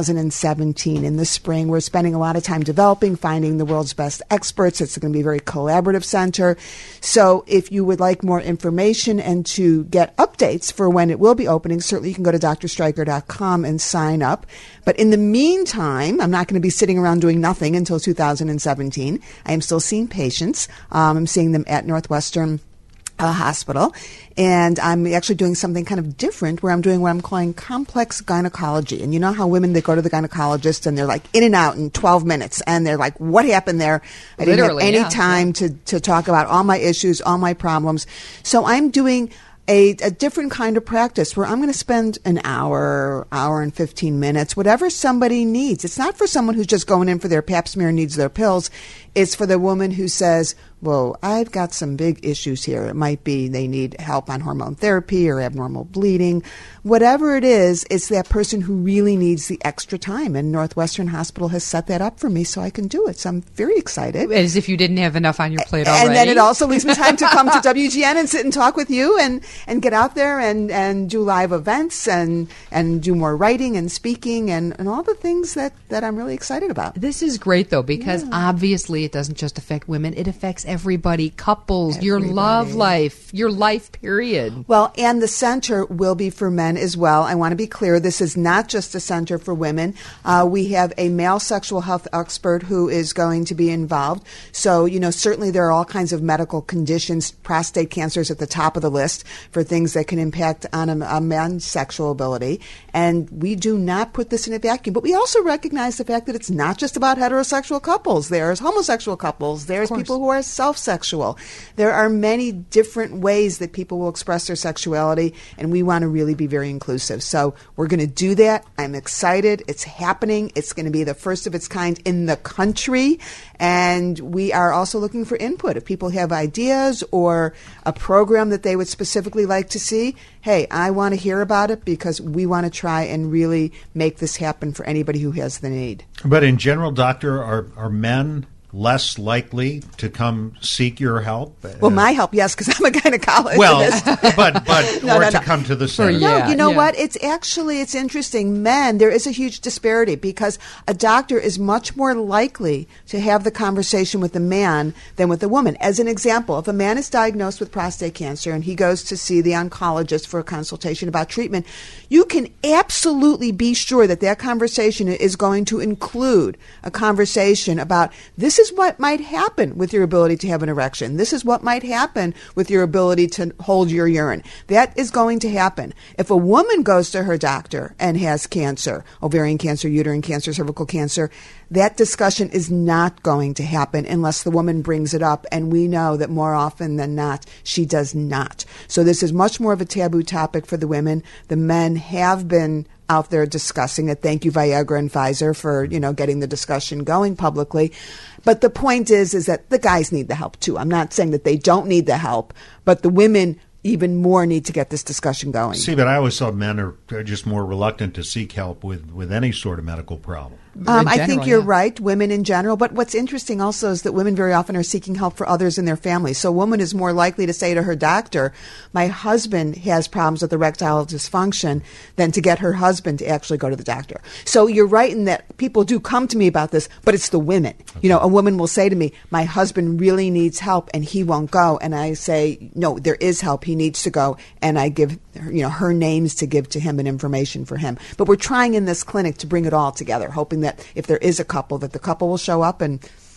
2017 in the spring. We're spending a lot of time developing, finding the world's best experts. It's going to be a very collaborative center. So if you would like more information and to get updates for when it will be opening, certainly you can go to drstryker.com and sign up. But in the meantime, I'm not going to be sitting around doing nothing until 2017. I am still seeing patients. I'm seeing them at Northwestern Hospital, and I'm actually doing something kind of different where I'm doing what I'm calling complex gynecology. And you know how women, they go to the gynecologist and they're like in and out in 12 minutes and they're like, what happened there? I didn't have any time to talk about all my issues, all my problems. So I'm doing a different kind of practice where I'm going to spend an hour and 15 minutes, whatever somebody needs. It's not for someone who's just going in for their pap smear and needs their pills. It's for the woman who says, well, I've got some big issues here. It might be they need help on hormone therapy or abnormal bleeding. Whatever it is, it's that person who really needs the extra time. And Northwestern Hospital has set that up for me so I can do it. So I'm very excited. As if you didn't have enough on your plate already. And then it also leaves me time to come to WGN and sit and talk with you and get out there and do live events and do more writing and speaking and all the things that I'm really excited about. This is great, though, because obviously it doesn't just affect women. It affects everybody, couples, your love life, your life period. Well, and the center will be for men as well. I want to be clear. This is not just a center for women. We have a male sexual health expert who is going to be involved. So, certainly there are all kinds of medical conditions. Prostate cancer is at the top of the list for things that can impact on a man's sexual ability. And we do not put this in a vacuum. But we also recognize the fact that it's not just about heterosexual couples. There's homosexual couples. There's people who are self-sexual. There are many different ways that people will express their sexuality, and we want to really be very inclusive. So we're going to do that. I'm excited. It's happening. It's going to be the first of its kind in the country, and we are also looking for input. If people have ideas or a program that they would specifically like to see, hey, I want to hear about it because we want to try and really make this happen for anybody who has the need. But in general, doctor, are men less likely to come seek your help? Well, my help, yes, because I'm a gynecologist. Well, but to come to the center. No, you know what? It's interesting. Men, there is a huge disparity because a doctor is much more likely to have the conversation with a man than with a woman. As an example, if a man is diagnosed with prostate cancer and he goes to see the oncologist for a consultation about treatment, you can absolutely be sure that that conversation is going to include a conversation about this is what might happen with your ability to have an erection. This is what might happen with your ability to hold your urine. That is going to happen. If a woman goes to her doctor and has cancer, ovarian cancer, uterine cancer, cervical cancer, that discussion is not going to happen unless the woman brings it up, and we know that more often than not, she does not. So this is much more of a taboo topic for the women. The men have been out there discussing it. Thank you, Viagra and Pfizer, for getting the discussion going publicly. But the point is that the guys need the help too. I'm not saying that they don't need the help, but the women even more need to get this discussion going. See, but I always thought men are just more reluctant to seek help with any sort of medical problem. I think you're right, women in general. But what's interesting also is that women very often are seeking help for others in their family. So a woman is more likely to say to her doctor, my husband has problems with erectile dysfunction, than to get her husband to actually go to the doctor. So you're right in that people do come to me about this, but it's the women. Okay. A woman will say to me, my husband really needs help and he won't go. And I say, no, there is help. He needs to go. And I give her names to give to him and information for him. But we're trying in this clinic to bring it all together, hoping that if there is a couple, that the couple will show up and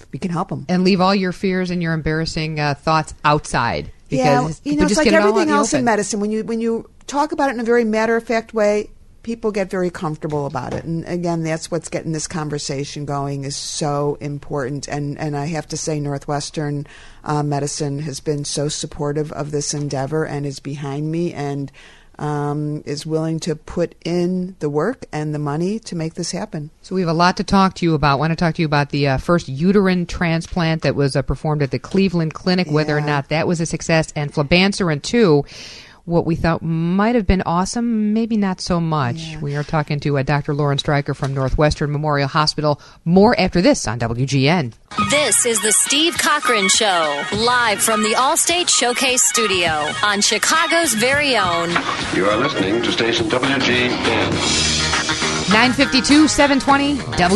we can help them. And leave all your fears and your embarrassing thoughts outside. Because you know, it's just like get it all everything out else in in the open. medicine. When you talk about it in a very matter-of-fact way, people get very comfortable about it. And again, that's what's getting this conversation going is so important. And I have to say Northwestern Medicine has been so supportive of this endeavor and is behind me and is willing to put in the work and the money to make this happen. So we have a lot to talk to you about. I want to talk to you about the first uterine transplant that was performed at the Cleveland Clinic, whether or not that was a success, and flibanserin, too. What we thought might have been awesome, maybe not so much. Yeah. We are talking to Dr. Lauren Stryker from Northwestern Memorial Hospital. More after this on WGN. This is the Steve Cochran Show, live from the Allstate Showcase Studio on Chicago's very own. You are listening to station WGN. 9:52, 720,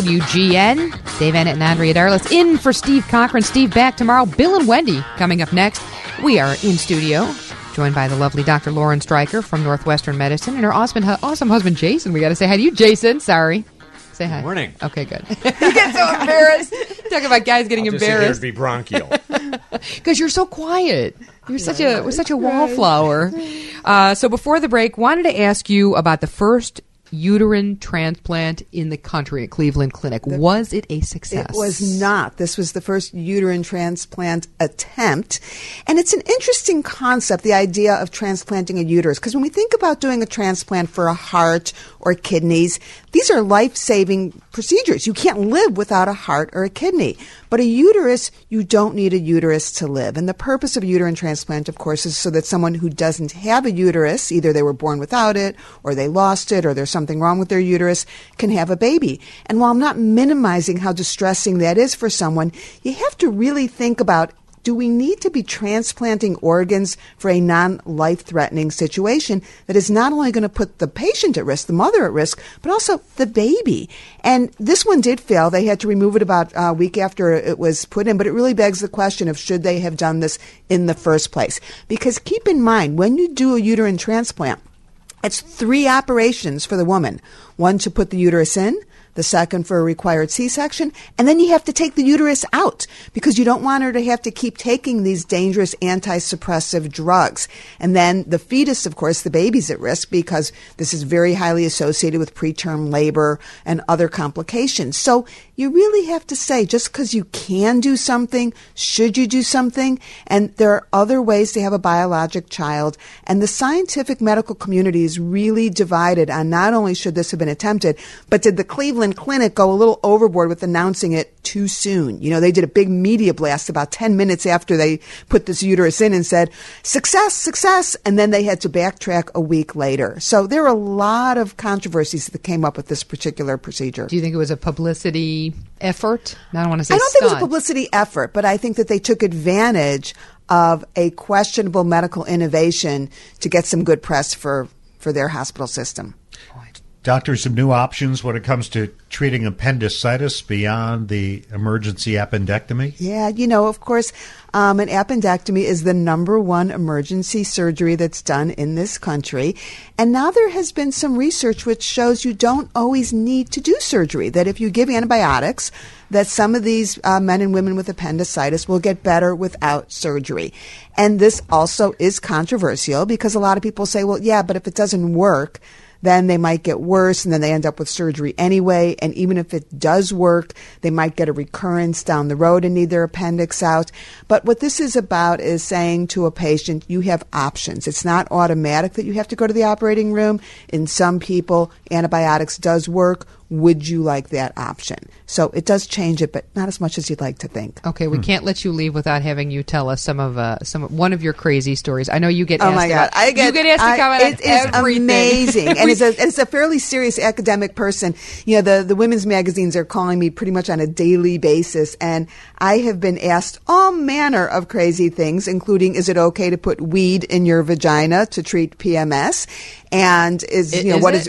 WGN. Dave Annett and Andrea Darlis in for Steve Cochran. Steve back tomorrow. Bill and Wendy coming up next. We are in studio, joined by the lovely Dr. Lauren Stryker from Northwestern Medicine and her awesome husband, Jason. We got to say hi to you, Jason. Sorry. Say hi. Good morning. Okay, good. You get so embarrassed. Talk about guys getting I'll just embarrassed. Sit here and be bronchial. Because you're so quiet. You're such a wallflower. So before the break, wanted to ask you about the first uterine transplant in the country at Cleveland Clinic. Was it a success? It was not. This was the first uterine transplant attempt. And it's an interesting concept, the idea of transplanting a uterus. Because when we think about doing a transplant for a heart or kidneys, these are life-saving procedures. You can't live without a heart or a kidney. But a uterus, you don't need a uterus to live. And the purpose of a uterine transplant, of course, is so that someone who doesn't have a uterus, either they were born without it, or they lost it, or there's something wrong with their uterus, can have a baby. And while I'm not minimizing how distressing that is for someone, you have to really think about, do we need to be transplanting organs for a non-life-threatening situation that is not only going to put the patient at risk, the mother at risk, but also the baby? And this one did fail. They had to remove it about a week after it was put in, but it really begs the question of should they have done this in the first place? Because keep in mind, when you do a uterine transplant, it's 3 operations for the woman. 1 to put the uterus in, the second for a required C-section, and then you have to take the uterus out because you don't want her to have to keep taking these dangerous anti-suppressive drugs. And then the fetus, of course, the baby's at risk because this is very highly associated with preterm labor and other complications. So you really have to say, just because you can do something, should you do something? And there are other ways to have a biologic child. And the scientific medical community is really divided on not only should this have been attempted, but did the Cleveland Clinic go a little overboard with announcing it too soon? You know, they did a big media blast about 10 minutes after they put this uterus in and said, success, success, and then they had to backtrack a week later. So there are a lot of controversies that came up with this particular procedure. Do you think it was a publicity effort? I don't want to say I don't think it was a stunt. publicity effort, but I think that they took advantage of a questionable medical innovation to get some good press for their hospital system. Doctors, some new options when it comes to treating appendicitis beyond the emergency appendectomy? Yeah, you know, of course, an appendectomy is the number 1 emergency surgery that's done in this country. And now there has been some research which shows you don't always need to do surgery, that if you give antibiotics, that some of these men and women with appendicitis will get better without surgery. And this also is controversial because a lot of people say, well, yeah, but if it doesn't work, then they might get worse, and then they end up with surgery anyway. And even if it does work, they might get a recurrence down the road and need their appendix out. But what this is about is saying to a patient, you have options. It's not automatic that you have to go to the operating room. In some people, antibiotics does work. Would you like that option? So it does change it, but not as much as you'd like to think. Okay, we can't let you leave without having you tell us some one of your crazy stories. I know you get asked. Oh my God, you get asked to comment on everything. It's amazing, and it's a fairly serious academic person. You know, the women's magazines are calling me pretty much on a daily basis, and I have been asked all manner of crazy things, including, is it okay to put weed in your vagina to treat PMS? And what is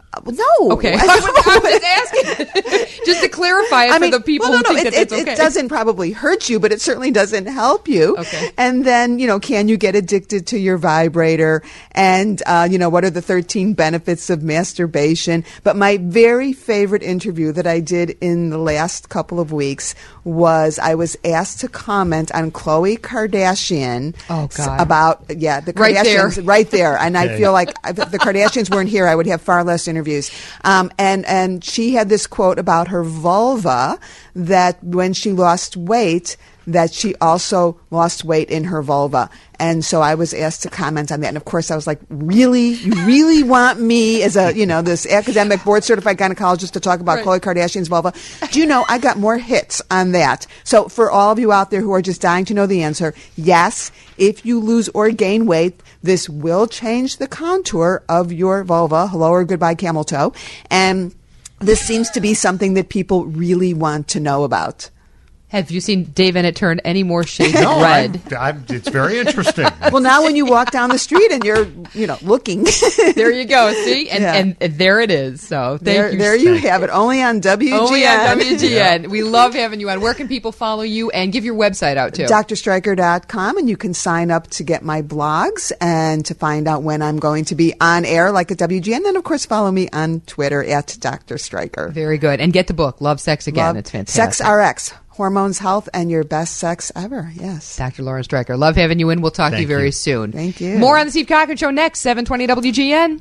No. Okay. I'm just asking. Just to clarify it for the people who think that it's okay. It doesn't probably hurt you, but it certainly doesn't help you. Okay. And then, can you get addicted to your vibrator? And, what are the 13 benefits of masturbation? But my very favorite interview that I did in the last couple of weeks was I was asked to comment on Khloe Kardashian. Oh, God. About, the Kardashians. Right there. And I feel like if the Kardashians weren't here, I would have far less interviews. And she had this quote about her vulva that when she lost weight, that she also lost weight in her vulva. And so I was asked to comment on that. And of course I was like, really? You really want me as a, this academic board certified gynecologist to talk about Khloe Kardashian's vulva? Do you know I got more hits on that? So for all of you out there who are just dying to know the answer, yes, if you lose or gain weight, this will change the contour of your vulva. Hello or goodbye, camel toe. And this seems to be something that people really want to know about. Have you seen Dave Ennett turn any more shades of No, red? it's very interesting. Well, now when you walk down the street and you're, looking. There you go. See? And there it is. So thank you. There you have it. Only on WGN. Only on WGN. We love having you on. Where can people follow you? And give your website out, too. drstryker.com, and you can sign up to get my blogs and to find out when I'm going to be on air like at WGN. And then, of course, follow me on Twitter at Dr. Stryker. Very good. And get the book, Love, Sex Again. It's fantastic. Sex RX. Hormones, health, and your best sex ever. Yes. Dr. Lauren Stryker. Love having you in. We'll talk to you very soon. Thank you. More on the Steve Cochran Show next, 720 WGN.